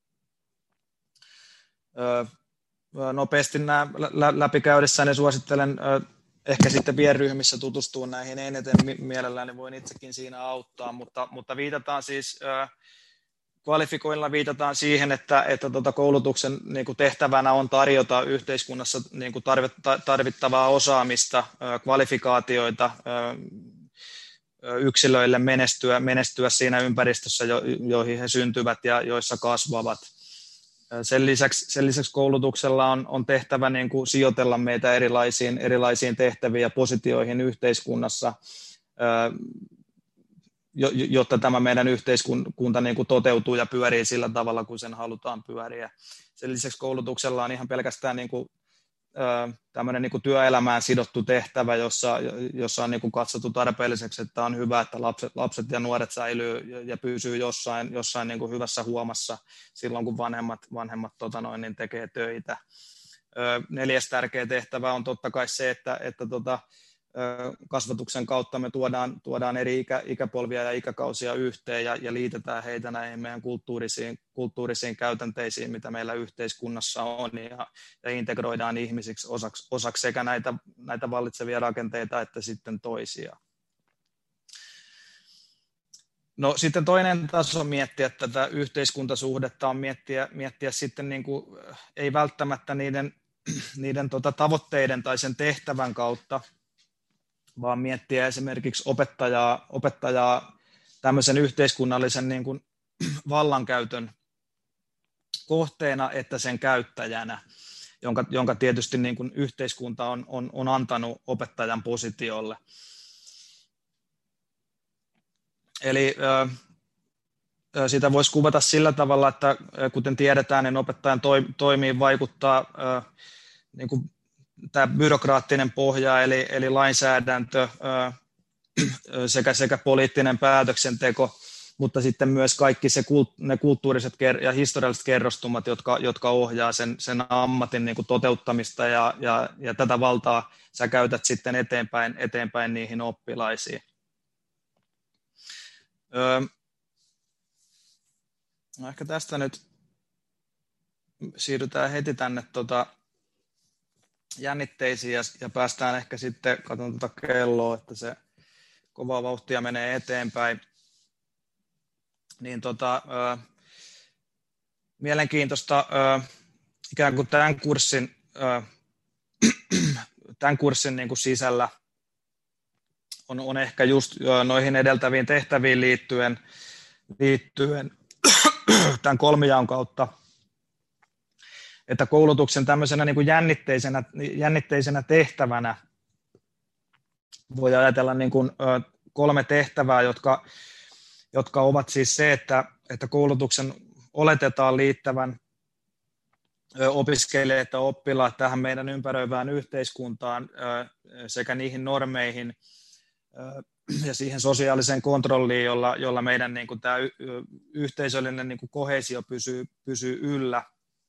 Nopeasti nämä läpikäydessään suosittelen ehkä sitten pienryhmissä tutustua näihin eniten, mielelläni voin itsekin siinä auttaa, mutta viitataan siis, kvalifikoinnilla viitataan siihen, että koulutuksen niin kuin tehtävänä on tarjota yhteiskunnassa niin kuin tarvittavaa osaamista, kvalifikaatioita yksilöille menestyä siinä ympäristössä, joihin he syntyvät ja joissa kasvavat. Sen lisäksi koulutuksella on tehtävä niin kuin sijoitella meitä erilaisiin tehtäviin ja positioihin yhteiskunnassa, jotta tämä meidän yhteiskunta niin kuin toteutuu ja pyörii sillä tavalla, kuin sen halutaan pyöriä. Sen lisäksi koulutuksella on ihan pelkästään niin kuin, tämmöinen niin kuin työelämään sidottu tehtävä, jossa on niin kuin katsottu tarpeelliseksi, että on hyvä, että lapset ja nuoret säilyy ja pysyy jossain niin kuin hyvässä huomassa silloin, kun vanhemmat niin tekee töitä. 4. tärkeä tehtävä on totta kai se, että kasvatuksen kautta me tuodaan eri ikäpolvia ja ikäkausia yhteen ja liitetään heitä näihin meidän kulttuurisiin käytänteisiin, mitä meillä yhteiskunnassa on, ja integroidaan ihmisiksi osaksi sekä näitä vallitsevia rakenteita että sitten toisia. No sitten toinen taso miettiä tätä yhteiskuntasuhdetta on miettiä sitten niin kuin, ei välttämättä niiden tavoitteiden tai sen tehtävän kautta, vaan miettiä esimerkiksi opettajaa tämmöisen yhteiskunnallisen niin kuin vallankäytön kohteena, että sen käyttäjänä, jonka tietysti niin kuin yhteiskunta on antanut opettajan positiolle. Eli sitä voisi kuvata sillä tavalla, että kuten tiedetään, niin opettajan toimiin vaikuttaa niin kuin tämä byrokraattinen pohja, eli lainsäädäntö sekä poliittinen päätöksenteko, mutta sitten myös kaikki ne kulttuuriset ja historialliset kerrostumat, jotka ohjaa sen ammatin niin kuin toteuttamista, ja tätä valtaa sä käytät sitten eteenpäin niihin oppilaisiin. No ehkä tästä nyt siirrytään heti tänne jännitteisiin ja päästään ehkä sitten, katson kelloa, että se kovaa vauhtia menee eteenpäin, niin mielenkiintoista ikään kuin tämän kurssin niin kuin sisällä on ehkä just noihin edeltäviin tehtäviin liittyen tämän kolmijaon kautta, että koulutuksen tämmöisenä niin kuin jännitteisenä tehtävänä voi ajatella niin kuin 3 tehtävää, jotka ovat siis se, että koulutuksen oletetaan liittävän opiskelijat ja oppilaat tähän meidän ympäröivään yhteiskuntaan sekä niihin normeihin ja siihen sosiaaliseen kontrolliin, jolla meidän niin kuin tämä yhteisöllinen niin kuin koheesio pysyy yllä,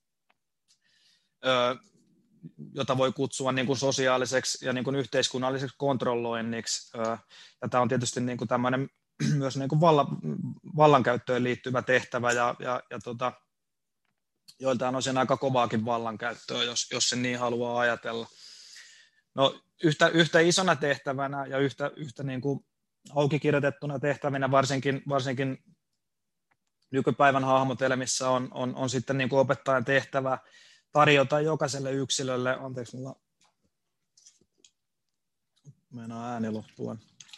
jota voi kutsua niin kuin sosiaaliseksi ja niin kuin yhteiskunnalliseksi kontrolloinniksi. Tämä on tietysti niin kuin tämmöinen myös niin kuin vallankäyttöön liittyvä tehtävä ja joiltain osin aika kovaakin vallankäyttöä, jos sen niin haluaa ajatella. No, yhtä isona tehtävänä ja yhtä niin kuin auki kirjoitettuna tehtävinä varsinkin nykypäivän hahmotelmissa on sitten niin kuin opettajan tehtävä tarjota jokaiselle yksilölle, anteeksi, mulla meinaa ääni loppua.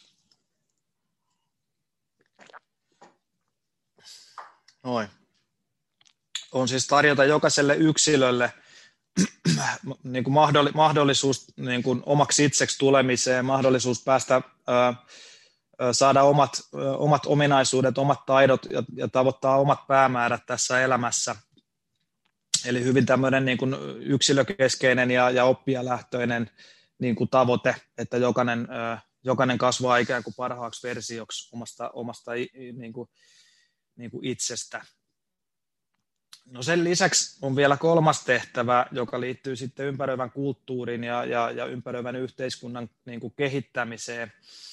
Noin. On siis tarjota jokaiselle yksilölle niin kuin mahdollisuus niin kuin omaksi itseksi tulemiseen, mahdollisuus päästä saada omat ominaisuudet, omat taidot ja tavoittaa omat päämäärät tässä elämässä. Eli hyvin tämmöinen niin kuin yksilökeskeinen ja oppijalähtöinen niin kuin tavoite, että jokainen kasvaa ikään kuin parhaaksi versioksi omasta niin kuin itsestä. No sen lisäksi on vielä kolmas tehtävä, joka liittyy sitten ympäröivän kulttuurin ja ympäröivän yhteiskunnan niin kuin kehittämiseen.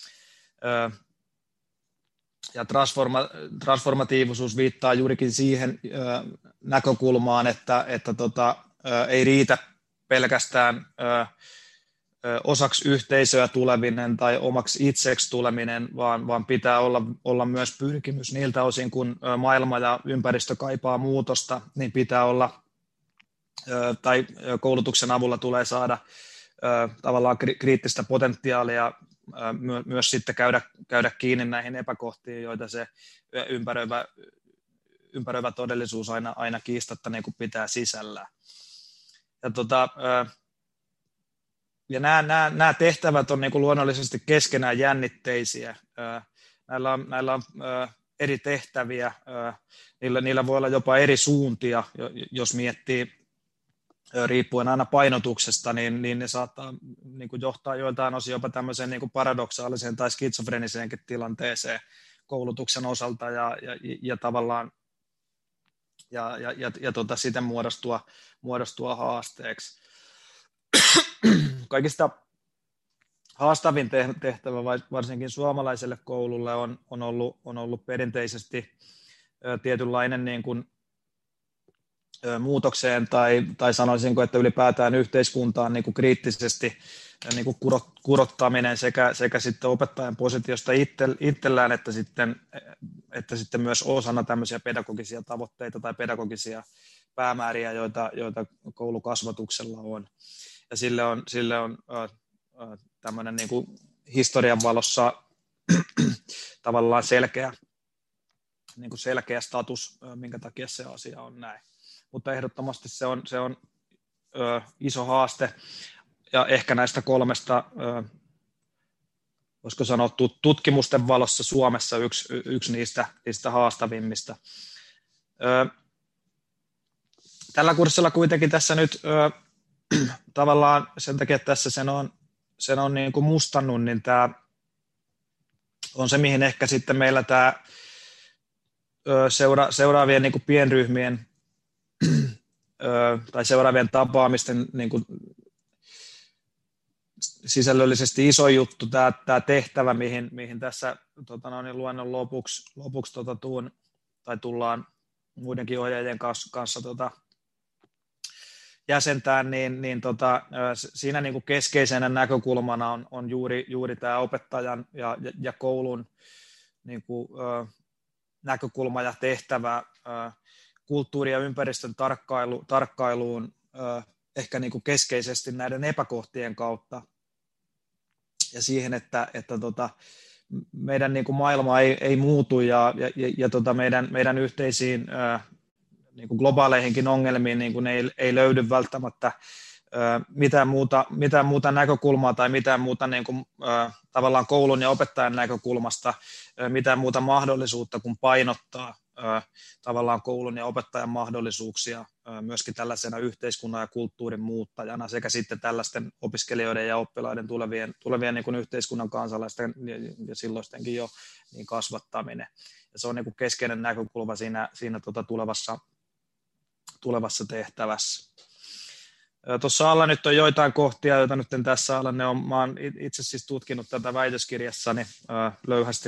Ja transformatiivisuus viittaa juurikin siihen näkökulmaan, että ei riitä pelkästään osaksi yhteisöä tuleminen tai omaksi itseksi tuleminen, vaan pitää olla myös pyrkimys niiltä osin, kun maailma ja ympäristö kaipaa muutosta, niin pitää olla, tai koulutuksen avulla tulee saada tavallaan kriittistä potentiaalia myös sitten käydä kiinni näihin epäkohtiin, joita se ympäröivä todellisuus aina kiistatta niin kuin pitää sisällään. Ja nämä tehtävät on niin kuin luonnollisesti keskenään jännitteisiä. Näillä on eri tehtäviä, niillä voi olla jopa eri suuntia, jos miettii riippuen aina painotuksesta, niin ne saattaa niin kuin johtaa joiltain osin jopa tämmöiseen niin kuin paradoksaaliseen tai skitsofreniseenkin tilanteeseen koulutuksen osalta ja tavallaan siten muodostua haasteeksi. Kaikista haastavin tehtävä varsinkin suomalaiselle koululle on ollut perinteisesti tietynlainen niin kuin muutokseen tai sanoisinko, että ylipäätään yhteiskuntaan niin kuin kriittisesti niin kuin kurottaminen sekä sitten opettajan positiosta itsellään että sitten myös osana tämmöisiä pedagogisia tavoitteita tai pedagogisia päämääriä, joita koulukasvatuksella on. Ja sille on tämmöinen niin kuin historian valossa tavallaan selkeä status, minkä takia se asia on näin. Mutta ehdottomasti se on iso haaste, ja ehkä näistä kolmesta, voisiko sanoa tutkimusten valossa Suomessa yksi niistä haastavimmista. Tällä kurssilla kuitenkin tässä nyt tavallaan sen takia, että tässä sen on niin kuin mustannut, niin tämä on se, mihin ehkä sitten meillä tämä seuraavien niin kuin pienryhmien tai seuraavien tapaamisten niin kuin sisällöllisesti iso juttu, tämä tehtävä, mihin tässä luennon lopuksi tullaan muidenkin ohjaajien kanssa jäsentään, niin siinä niin kuin keskeisenä näkökulmana on juuri tämä opettajan ja koulun niin kuin, näkökulma ja tehtävä kulttuuri- ja ympäristön tarkkailuun ehkä niin kuin keskeisesti näiden epäkohtien kautta ja siihen, että meidän niin kuin maailma ei muutu ja meidän yhteisiin niin kuin globaaleihinkin ongelmiin niin kuin ei löydy välttämättä mitään muuta näkökulmaa tai mitään muuta niin kuin, tavallaan koulun ja opettajan näkökulmasta mitään muuta mahdollisuutta kuin painottaa tavallaan koulun ja opettajan mahdollisuuksia myöskin tällaisena yhteiskunnan ja kulttuurin muuttajana sekä sitten tällaisten opiskelijoiden ja oppilaiden tulevien niin kuin yhteiskunnan kansalaisten ja silloistenkin jo niin kasvattaminen. Ja se on niin kuin keskeinen näkökulma siinä tulevassa tehtävässä. Tuossa alla nyt on joitain kohtia, joita nyt en tässä alla. Mä oon itse siis tutkinut tätä väitöskirjassani löyhästi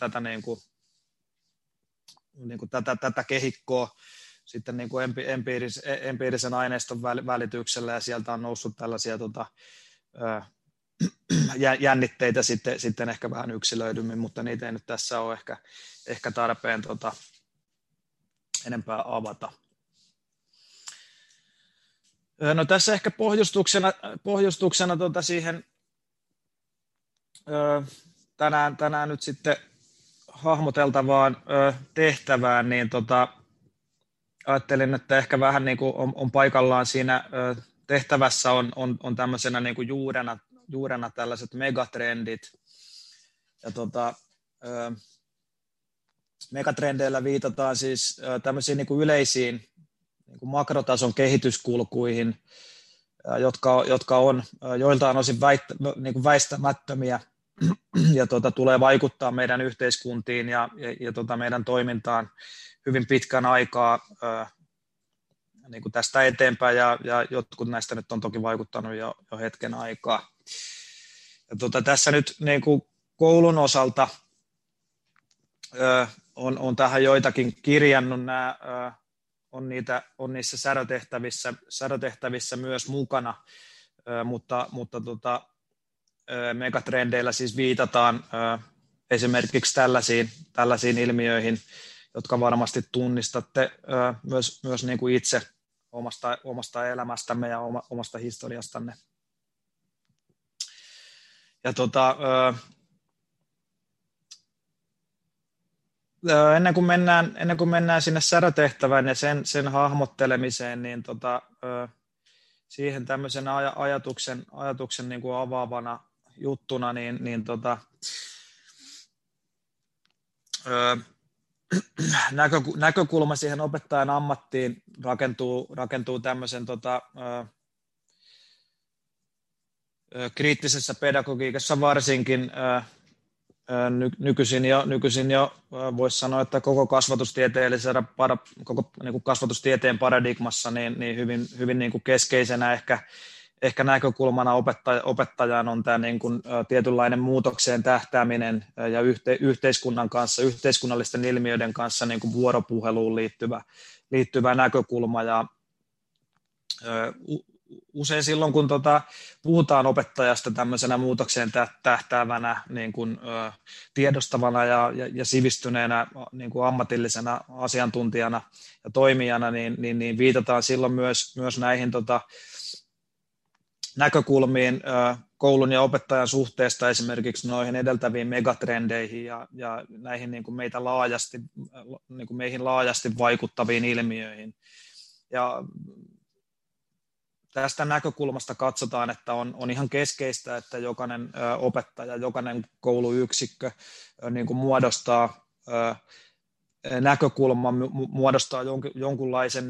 tätä kehikkoa sitten niin kuin empiirisen aineiston välityksellä, ja sieltä on noussut tällaisia jännitteitä sitten ehkä vähän yksilöidymmin, mutta niitä ei nyt tässä ole ehkä tarpeen enempää avata. No tässä ehkä pohjustuksena siihen tänään nyt sitten hahmoteltavaan tehtävään, niin ajattelin, että ehkä vähän niin kuin on paikallaan siinä tehtävässä on tämmöisenä niin kuin juurena tällaiset megatrendit. Ja megatrendeillä viitataan siis tämmöisiin niin kuin yleisiin niin kuin makrotason kehityskulkuihin, jotka on joiltain osin niin kuin väistämättömiä ja tulee vaikuttaa meidän yhteiskuntiin ja meidän toimintaan hyvin pitkän aikaa niin kuin tästä eteenpäin, ja jotkut näistä nyt on toki vaikuttanut jo hetken aikaa. Ja tässä nyt niin kuin koulun osalta on tähän joitakin kirjannut, nämä on niissä särötehtävissä myös mukana, mutta megatrendeillä siis viitataan esimerkiksi tällaisiin ilmiöihin, jotka varmasti tunnistatte myös niin kuin itse omasta elämästämme ja omasta historiastanne. Ja ennen kuin mennään sinne särötehtävään ja sen hahmottelemiseen, niin siihen tämmöisen ajatuksen niin kuin avaavana juttuna, näkökulma siihen opettajan ammattiin rakentuu tämmöisen kriittisessä pedagogiikassa varsinkin nykyisin jo voisi sanoa, että koko kasvatustieteen paradigmassa niin hyvin niin kuin keskeisenä ehkä näkökulmana opettajaan on tämä niin kuin tietynlainen muutokseen tähtääminen ja yhteiskunnan kanssa, yhteiskunnallisten ilmiöiden kanssa niin kuin vuoropuheluun liittyvä näkökulma. Ja usein silloin, kun puhutaan opettajasta tämmöisenä muutokseen tähtäävänä niin kuin tiedostavana ja sivistyneenä niin kuin ammatillisena asiantuntijana ja toimijana, niin viitataan silloin myös näihin näkökulmiin koulun ja opettajan suhteesta esimerkiksi noihin edeltäviin megatrendeihin ja näihin niin kuin meihin laajasti vaikuttaviin ilmiöihin. Ja tästä näkökulmasta katsotaan, että on ihan keskeistä, että jokainen opettaja, jokainen kouluyksikkö niin kuin muodostaa näkökulman, muodostaa jonkunlaisen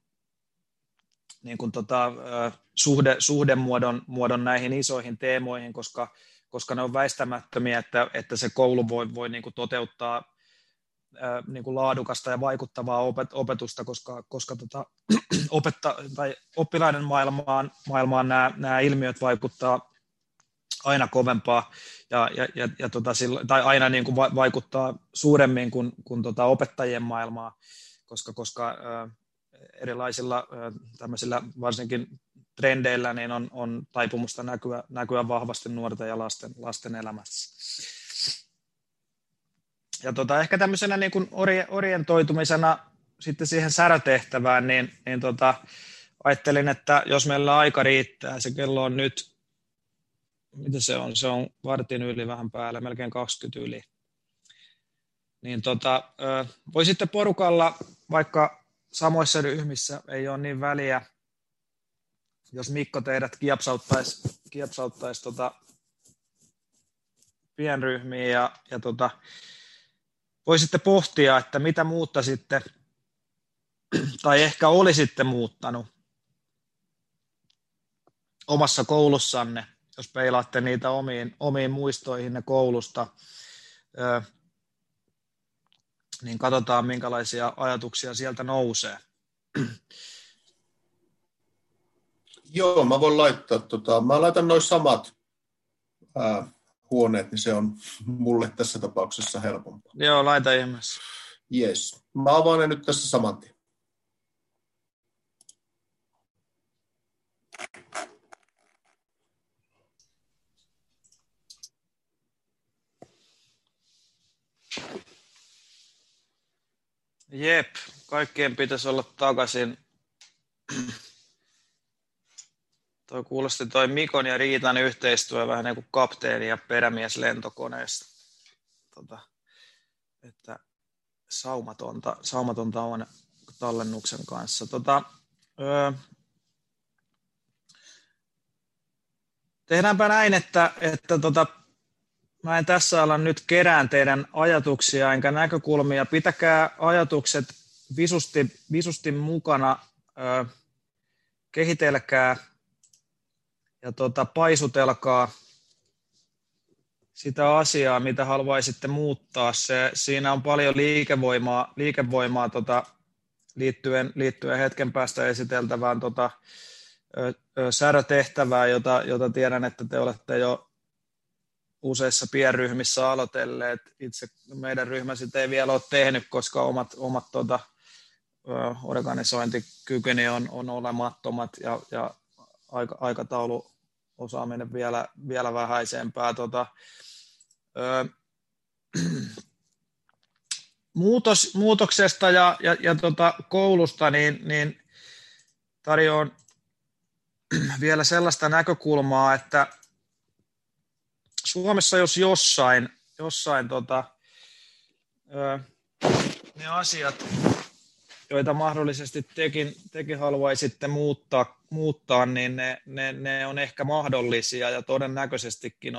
suhdemuodon näihin isoihin teemoihin, koska ne on väistämättömiä, että se koulu voi niin kuin toteuttaa niin kuin laadukasta ja vaikuttavaa opetusta, koska oppilaiden maailmaan nämä ilmiöt vaikuttaa aina kovempaa tai aina niin kuin vaikuttaa suuremmin kuin opettajien maailmaa, koska erilaisilla tämmöisillä varsinkin trendeillä niin on taipumusta näkyä vahvasti nuorten ja lasten elämässä. Ja ehkä tämmöisenä niin kuin orientoitumisena sitten siihen särötehtävään, niin ajattelin, että jos meillä aika riittää, se kello on nyt, mitä se on? Se on vartin yli vähän päälle, melkein 20 yli. Niin voi sitten porukalla, vaikka samoissa ryhmissä ei ole niin väliä, jos Mikko teidät kiepsauttaisi pienryhmiin ja voisitte pohtia, että mitä muuttaisitte tai ehkä olisitte muuttanut omassa koulussanne, jos peilaatte niitä omiin muistoihinne koulusta, niin katsotaan minkälaisia ajatuksia sieltä nousee. Joo, mä voin laittaa, mä laitan noin samat huoneet, niin se on mulle tässä tapauksessa helpompaa. Joo, laita ihmeessä. Yes. Mä avaan ne nyt tässä saman tien. Jep, kaikkien pitäisi olla takaisin. Kuulosti toi Mikon ja Riitan yhteistyö vähän niin kuin kapteeni ja perämies lentokoneesta. Että saumatonta on tallennuksen kanssa. Tehdäänpä näin, että mä en tässä ala nyt kerään teidän ajatuksia enkä näkökulmia. Pitäkää ajatukset visusti mukana, kehitelkää ja paisutelkaa sitä asiaa, mitä haluaisitte muuttaa. Siinä on paljon liikevoimaa liittyen hetken päästä esiteltävään särötehtävään, jota tiedän, että te olette jo useissa pienryhmissä aloitelleet. Itse meidän ryhmä sitä ei vielä ole tehnyt, koska omat organisointikykyni on olemattomat ja aikatauluosaaminen vielä vähäisempää. Muutoksesta ja koulusta niin tarjoan vielä sellaista näkökulmaa, että Suomessa jos jossain ne asiat, joita mahdollisesti tekin haluaisitte muuttaa, niin ne on ehkä mahdollisia ja todennäköisestikin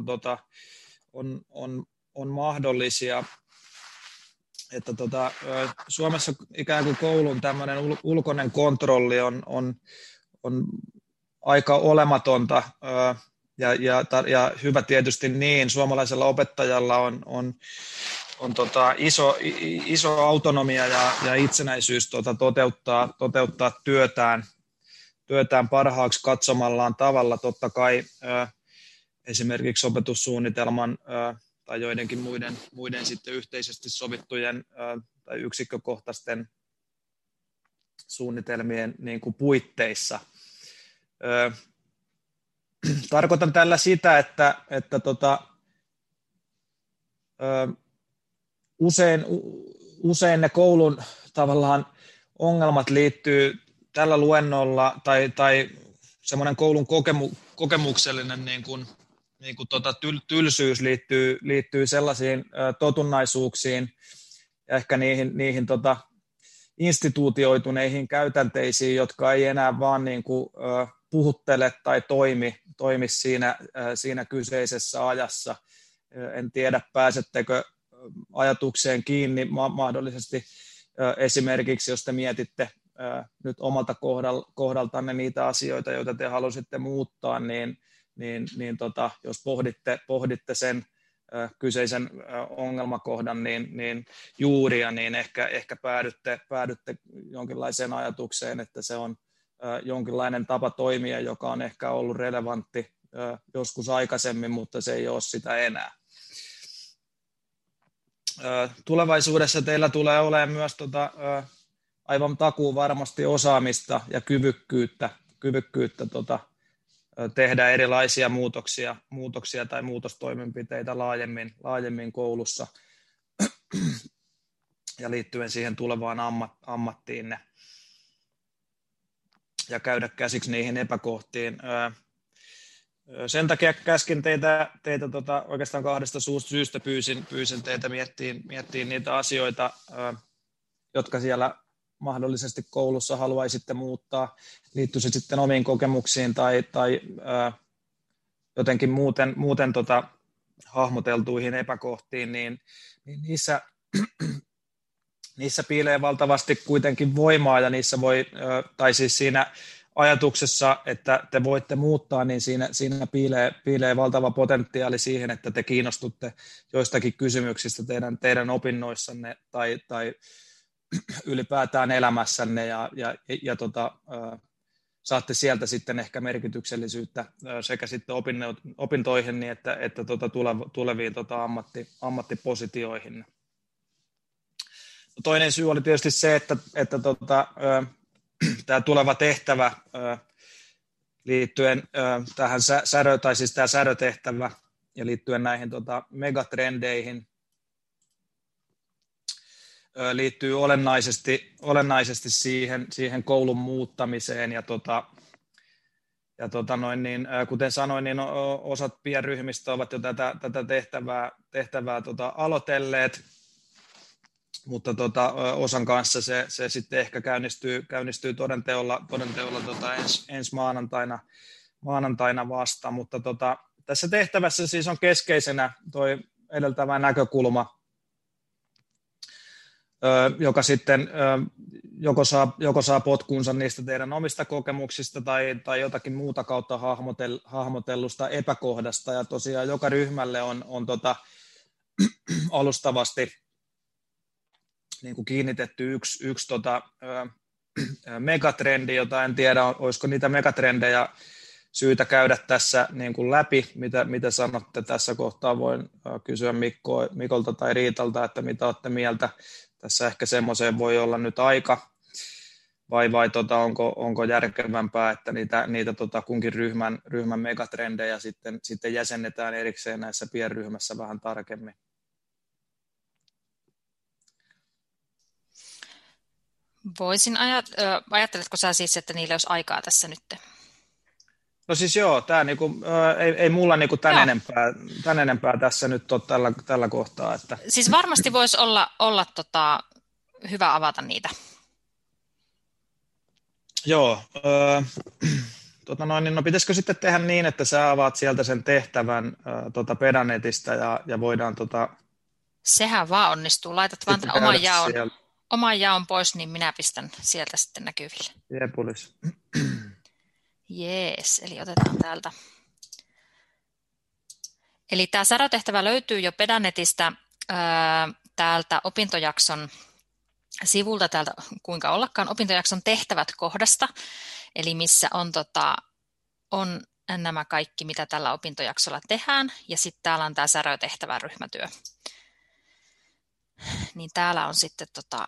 on mahdollisia. Että Suomessa ikään kuin koulun tämmöinen ulkoinen kontrolli on aika olematonta ja hyvä tietysti niin. Suomalaisella opettajalla on iso autonomia ja itsenäisyys toteuttaa työtään parhaaksi katsomallaan tavalla. Totta kai esimerkiksi opetussuunnitelman tai joidenkin muiden sitten yhteisesti sovittujen tai yksikkökohtaisten suunnitelmien niin kuin puitteissa. Tarkoitan tällä sitä, että usein ne koulun tavallaan ongelmat liittyy tällä luennolla tai semmoinen koulun kokemuksellinen niin kuin tylsyys liittyy sellaisiin totunnaisuuksiin ja ehkä niihin instituutioituneihin käytänteisiin, jotka ei enää vaan niin kuin puhuttele tai toimi siinä kyseisessä ajassa. En tiedä, pääsettekö ajatukseen kiinni mahdollisesti esimerkiksi, jos te mietitte nyt omalta kohdaltanne niitä asioita, joita te halusitte muuttaa, niin jos pohditte sen kyseisen ongelmakohdan niin juuria, niin ehkä päädytte jonkinlaiseen ajatukseen, että se on jonkinlainen tapa toimia, joka on ehkä ollut relevantti joskus aikaisemmin, mutta se ei ole sitä enää. Tulevaisuudessa teillä tulee olemaan myös aivan takuun varmasti osaamista ja kyvykkyyttä tehdä erilaisia muutoksia tai muutostoimenpiteitä laajemmin koulussa ja liittyen siihen tulevaan ammattiinne ja käydä käsiksi niihin epäkohtiin. Sen takia käskin teitä oikeastaan kahdesta syystä pyysin teitä miettimään niitä asioita, jotka siellä mahdollisesti koulussa haluaisitte muuttaa, liittyy se sitten omiin kokemuksiin tai jotenkin muuten hahmoteltuihin epäkohtiin, niin niissä piilee valtavasti kuitenkin voimaa ja niissä tai siis siinä ajatuksessa, että te voitte muuttaa, niin siinä piilee valtava potentiaali siihen, että te kiinnostutte joistakin kysymyksistä teidän opinnoissanne tai ylipäätään elämässänne ja saatte sieltä sitten ehkä merkityksellisyyttä sekä sitten opintoihin niin että tuleviin ammattipositioihin. Toinen syy oli tietysti se, että tämä tuleva tehtävä liittyen tähän tämä särötehtävä ja liittyen näihin megatrendeihin liittyy olennaisesti siihen koulun muuttamiseen ja kuten sanoin, niin osat pienryhmistä ovat jo tätä tehtävää aloitelleet, mutta osan kanssa se sitten ehkä käynnistyy todenteolla ensi maanantaina vasta, mutta tässä tehtävässä siis on keskeisenä toi edeltävä näkökulma, joka sitten joko saa potkunsa niistä teidän omista kokemuksista tai jotakin muuta kautta hahmotellusta epäkohdasta, ja tosiaan joka ryhmälle on alustavasti niin kuin kiinnitetty yksi megatrendi, jota en tiedä, olisiko niitä megatrendejä syytä käydä tässä niin kuin läpi, mitä sanotte tässä kohtaa. Voin kysyä Mikolta tai Riitalta, että mitä olette mieltä. Tässä ehkä semmoiseen voi olla nyt aika, vai onko järkevämpää, että niitä kunkin ryhmän megatrendejä sitten jäsennetään erikseen näissä pienryhmässä vähän tarkemmin. Ajatteletko sä siis, että niillä olisi aikaa tässä nyt? No siis joo, tämä niinku, ei mulla niinku tän enempää tässä nyt ole tällä kohtaa. Että. Siis varmasti voisi olla hyvä avata niitä. Joo, no pitäisikö sitten tehdä niin, että sä avaat sieltä sen tehtävän Pedanetista ja voidaan Sehän vaan onnistuu. Laitat vaan oman jaon pois, niin minä pistän sieltä sitten näkyville. Jepulis. Jees, eli otetaan täältä. Eli tämä särötehtävä löytyy jo Pedanetista täältä opintojakson sivulta, täältä kuinka ollakaan opintojakson tehtävät kohdasta, eli missä on nämä kaikki, mitä tällä opintojaksolla tehdään, ja sitten täällä on tämä särötehtävä ryhmätyö. Niin täällä on sitten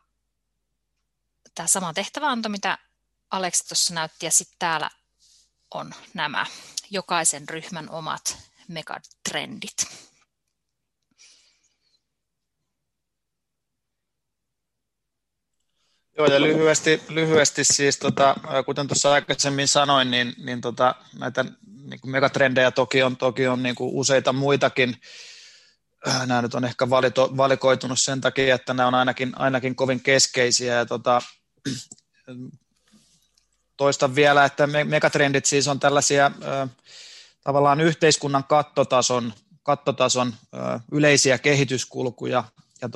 tämä sama tehtäväanto, mitä Aleksi tuossa näytti, ja sitten täällä on nämä jokaisen ryhmän omat megatrendit. Joo, ja lyhyesti siis, kuten tuossa aikaisemmin sanoin, niin näitä niin kuin megatrendejä toki on niin kuin useita muitakin. Nämä nyt on ehkä valikoitunut sen takia, että nämä on ainakin kovin keskeisiä. Ja toistan vielä, että megatrendit siis on tällaisia tavallaan yhteiskunnan kattotason yleisiä kehityskulkuja. Ja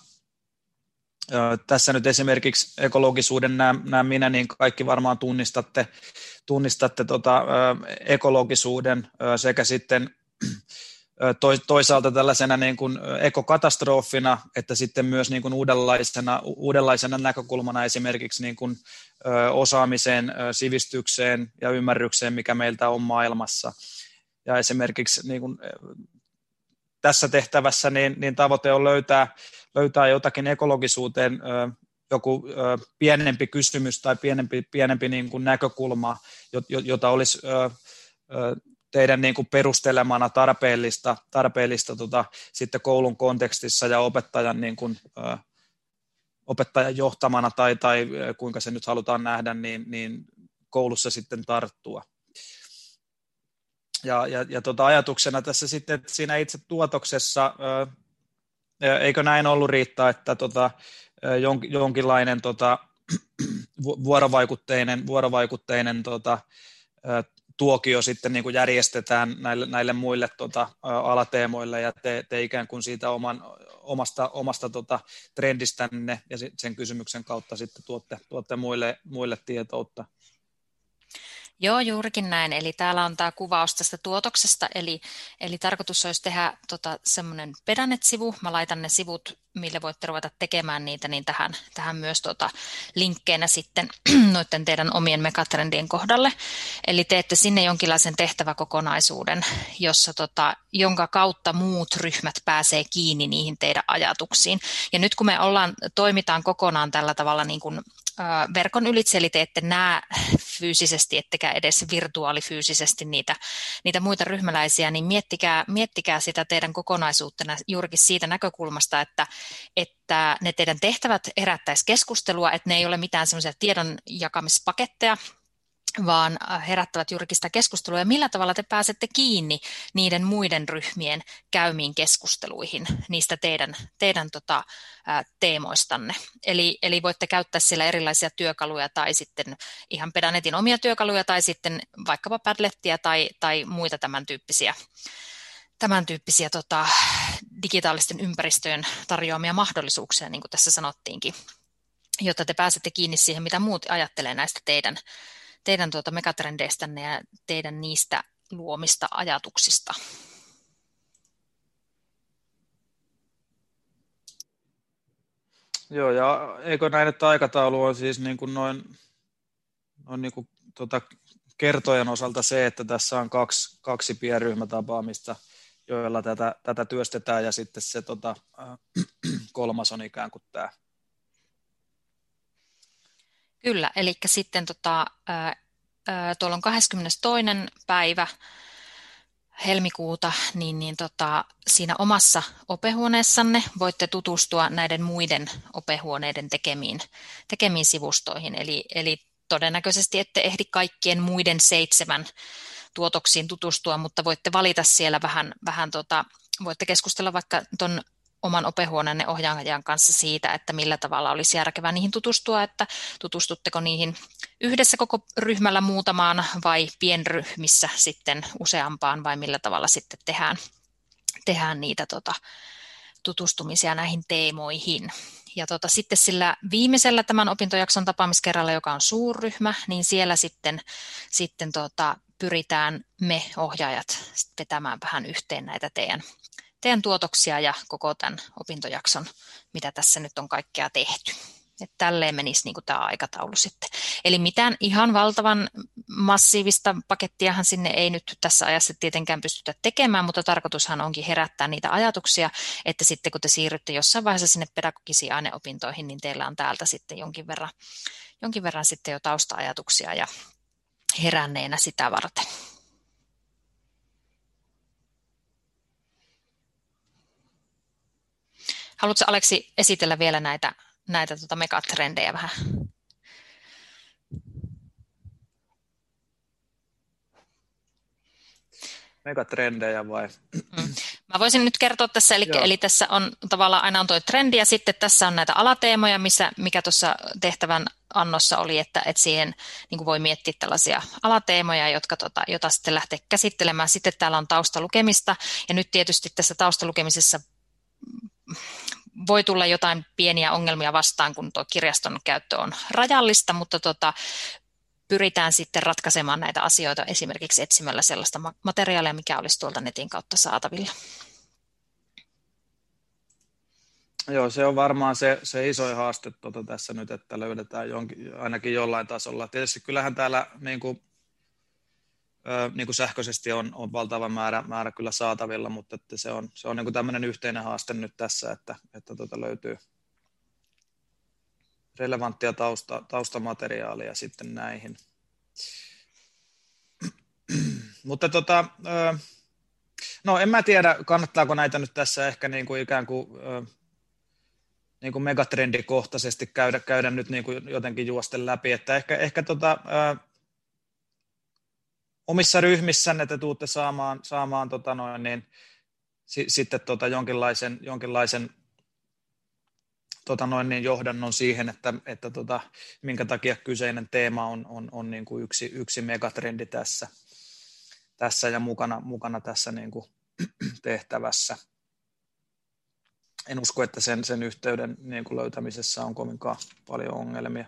tässä nyt esimerkiksi ekologisuuden nämä niin kaikki varmaan tunnistatte ekologisuuden sekä sitten toisaalta tällaisena niin kuin ekokatastrofina, että sitten myös niin kuin uudenlaisena näkökulmana esimerkiksi niin kuin osaamiseen, sivistykseen ja ymmärrykseen, mikä meiltä on maailmassa. Ja esimerkiksi niin kuin tässä tehtävässä niin tavoite on löytää jotakin ekologisuuteen joku pienempi kysymys tai pienempi niin kuin näkökulma, jota olisi teidän niin kuin perustelemana tarpeellista sitten koulun kontekstissa ja opettajan johtamana tai kuinka se nyt halutaan nähdä, niin koulussa sitten tarttua. Ja ajatuksena tässä sitten, että siinä itse tuotoksessa, eikö näin ollut Riitta, että jonkinlainen vuorovaikutteinen tuokio sitten niin kuin järjestetään näille muille alateemoille ja te ikään kuin siitä omasta trendistänne ja sen kysymyksen kautta sitten tuotte muille tietoutta. Joo, juurikin näin. Eli täällä on tämä kuvaus tästä tuotoksesta, eli tarkoitus olisi tehdä semmoinen Pedanet-sivu. Mä laitan ne sivut, mille voitte ruveta tekemään niitä, niin tähän myös linkkeinä sitten noiden teidän omien megatrendien kohdalle. Eli teette sinne jonkinlaisen tehtäväkokonaisuuden, jonka kautta muut ryhmät pääsee kiinni niihin teidän ajatuksiin. Ja nyt kun me toimitaan kokonaan tällä tavalla niin kuin verkon ylitse, eli te ette näe fyysisesti, ettekä edes virtuaalifyysisesti niitä muita ryhmäläisiä, niin miettikää sitä teidän kokonaisuuttena juurikin siitä näkökulmasta, että ne teidän tehtävät herättäisi keskustelua, että ne ei ole mitään semmoisia tiedon jakamispaketteja, vaan herättävät juurikin sitä keskustelua, ja millä tavalla te pääsette kiinni niiden muiden ryhmien käymiin keskusteluihin niistä teidän teemoistanne. Eli voitte käyttää siellä erilaisia työkaluja tai sitten ihan Pedanetin omia työkaluja tai sitten vaikkapa Padlettia tai muita tämän tyyppisiä digitaalisten ympäristöjen tarjoamia mahdollisuuksia, niin kuin tässä sanottiinkin, jotta te pääsette kiinni siihen, mitä muut ajattelee näistä teidän megatrendeistänne ja teidän niistä luomista ajatuksista. Joo, ja eikö näin, että aikataulu on siis niin kuin noin niin kuin kertojen osalta se, että tässä on kaksi pienryhmätapaamista, joilla tätä työstetään, ja sitten se kolmas on ikään kuin tämä. Kyllä, eli sitten tuolla on 22. päivä helmikuuta, niin siinä omassa opehuoneessanne voitte tutustua näiden muiden opehuoneiden tekemiin sivustoihin, eli todennäköisesti ette ehdi kaikkien muiden 7 tuotoksiin tutustua, mutta voitte valita siellä vähän voitte keskustella vaikka tuon oman opehuoneenne ohjaajan kanssa siitä, että millä tavalla olisi järkevää niihin tutustua, että tutustutteko niihin yhdessä koko ryhmällä muutamaan vai pienryhmissä sitten useampaan vai millä tavalla sitten tehdään niitä tutustumisia näihin teemoihin. Ja sitten sillä viimeisellä tämän opintojakson tapaamiskerralla, joka on suurryhmä, niin siellä sitten pyritään me ohjaajat vetämään vähän yhteen näitä teidän tuotoksia ja koko tämän opintojakson, mitä tässä nyt on kaikkea tehty. Että tälleen menisi niin kuin tämä aikataulu sitten. Eli mitään ihan valtavan massiivista pakettiahan sinne ei nyt tässä ajassa tietenkään pystytä tekemään, mutta tarkoitushan onkin herättää niitä ajatuksia, että sitten kun te siirrytte jossain vaiheessa sinne pedagogisiin aineopintoihin, niin teillä on täältä sitten jonkin verran sitten jo tausta-ajatuksia ja heränneenä sitä varten. Haluatko Aleksi esitellä vielä näitä megatrendejä vähän? Megatrendejä vai? Mä voisin nyt kertoa tässä, eli tässä on tavallaan aina on tuo trendi ja sitten tässä on näitä alateemoja, mikä tuossa tehtävän annossa oli, että siihen niin kuin voi miettiä tällaisia alateemoja, joita sitten lähtee käsittelemään. Sitten täällä on taustalukemista ja nyt tietysti tässä taustalukemisessa voi tulla jotain pieniä ongelmia vastaan, kun tuo kirjaston käyttö on rajallista, mutta pyritään sitten ratkaisemaan näitä asioita esimerkiksi etsimällä sellaista materiaalia, mikä olisi tuolta netin kautta saatavilla. Joo, se on varmaan se isoin haaste tässä nyt, että löydetään ainakin jollain tasolla. Tietysti kyllähän täällä niin kuin sähköisesti on valtava määrä kyllä saatavilla, mutta että se on niin kuin tämmöinen yhteinen haaste nyt tässä, että löytyy relevanttia taustamateriaalia sitten näihin. Mutta no en mä tiedä, kannattaako näitä nyt tässä ehkä niin kuin ikään kuin niin kuin megatrendikohtaisesti käydä nyt niin kuin jotenkin juosten läpi, että ehkä omissa ryhmissänne te tuutte saamaan sitten jonkinlaisen johdannon siihen, että minkä takia kyseinen teema on niin kuin yksi megatrendi tässä ja mukana tässä niin kuin tehtävässä. En usko, että sen yhteyden niin kuin löytämisessä on kovinkaan paljon ongelmia.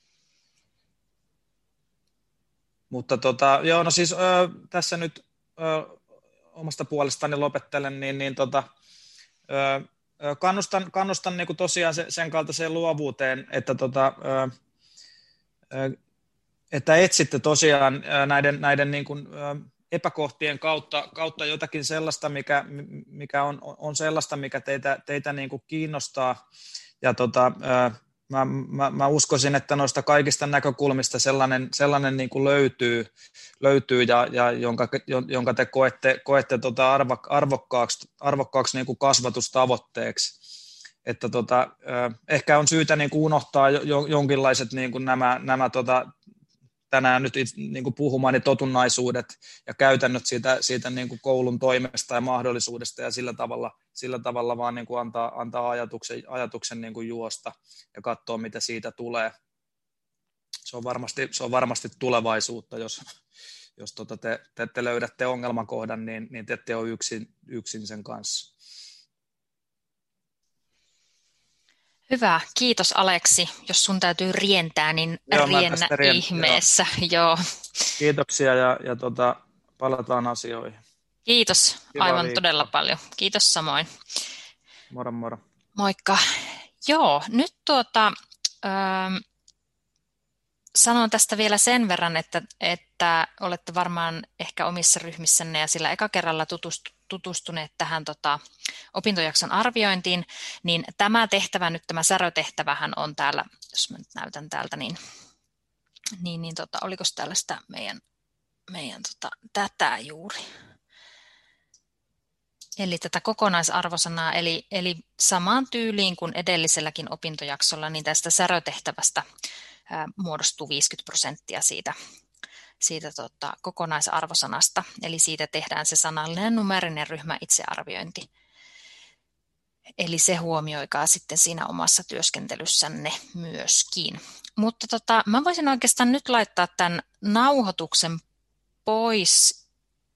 Mutta joo, no siis tässä nyt omasta puolestani lopettelen, kannustan niin kuin tosiaan sen kaltaiseen luovuuteen, että etsitte tosiaan näiden niin kuin epäkohtien kautta jotakin sellaista, mikä on sellaista, mikä teitä niin kuin kiinnostaa, ja mä uskoisin, että noista kaikista näkökulmista sellainen niin kuin löytyy ja jonka te koette arvokkaaksi niin kuin kasvatustavoitteeksi. Että ehkä on syytä niin kuin unohtaa jonkinlaiset niin kuin nämä tänään nyt niin kuin puhumani totunnaisuudet ja käytännöt siitä niin kuin koulun toimesta ja mahdollisuudesta, ja sillä tavalla vaan niin kuin antaa ajatuksen niin kuin juosta ja katsoa, mitä siitä tulee. Se on varmasti tulevaisuutta, jos te löydätte ongelmakohdan, niin te ette ole yksin sen kanssa. Hyvä, kiitos Aleksi. Jos sun täytyy rientää, niin riennä ihmeessä. Joo. Kiitoksia ja palataan asioihin. Kiitos aivan todella paljon. Kiitos samoin. Moro moro. Moikka. Joo, nyt sanon tästä vielä sen verran, että olette varmaan ehkä omissa ryhmissänne ja sillä ekakerralla tutustuneet tähän opintojakson arviointiin, niin tämä tehtävä nyt, tämä särötehtävähän on täällä, jos mä nyt näytän täältä, niin oliko täällä sitä meidän tätä juuri. Eli tätä kokonaisarvosanaa, eli samaan tyyliin kuin edelliselläkin opintojaksolla, niin tästä särötehtävästä muodostuu 50% siitä kokonaisarvosanasta, eli siitä tehdään se sanallinen numeerinen ryhmä itsearviointi. Eli se huomioikaa sitten siinä omassa työskentelyssänne myöskin. Mutta mä voisin oikeastaan nyt laittaa tämän nauhoituksen pois,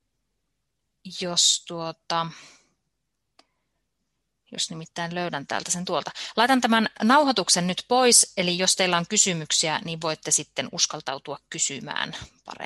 jos nimittäin löydän täältä sen tuolta. Laitan tämän nauhoituksen nyt pois, eli jos teillä on kysymyksiä, niin voitte sitten uskaltautua kysymään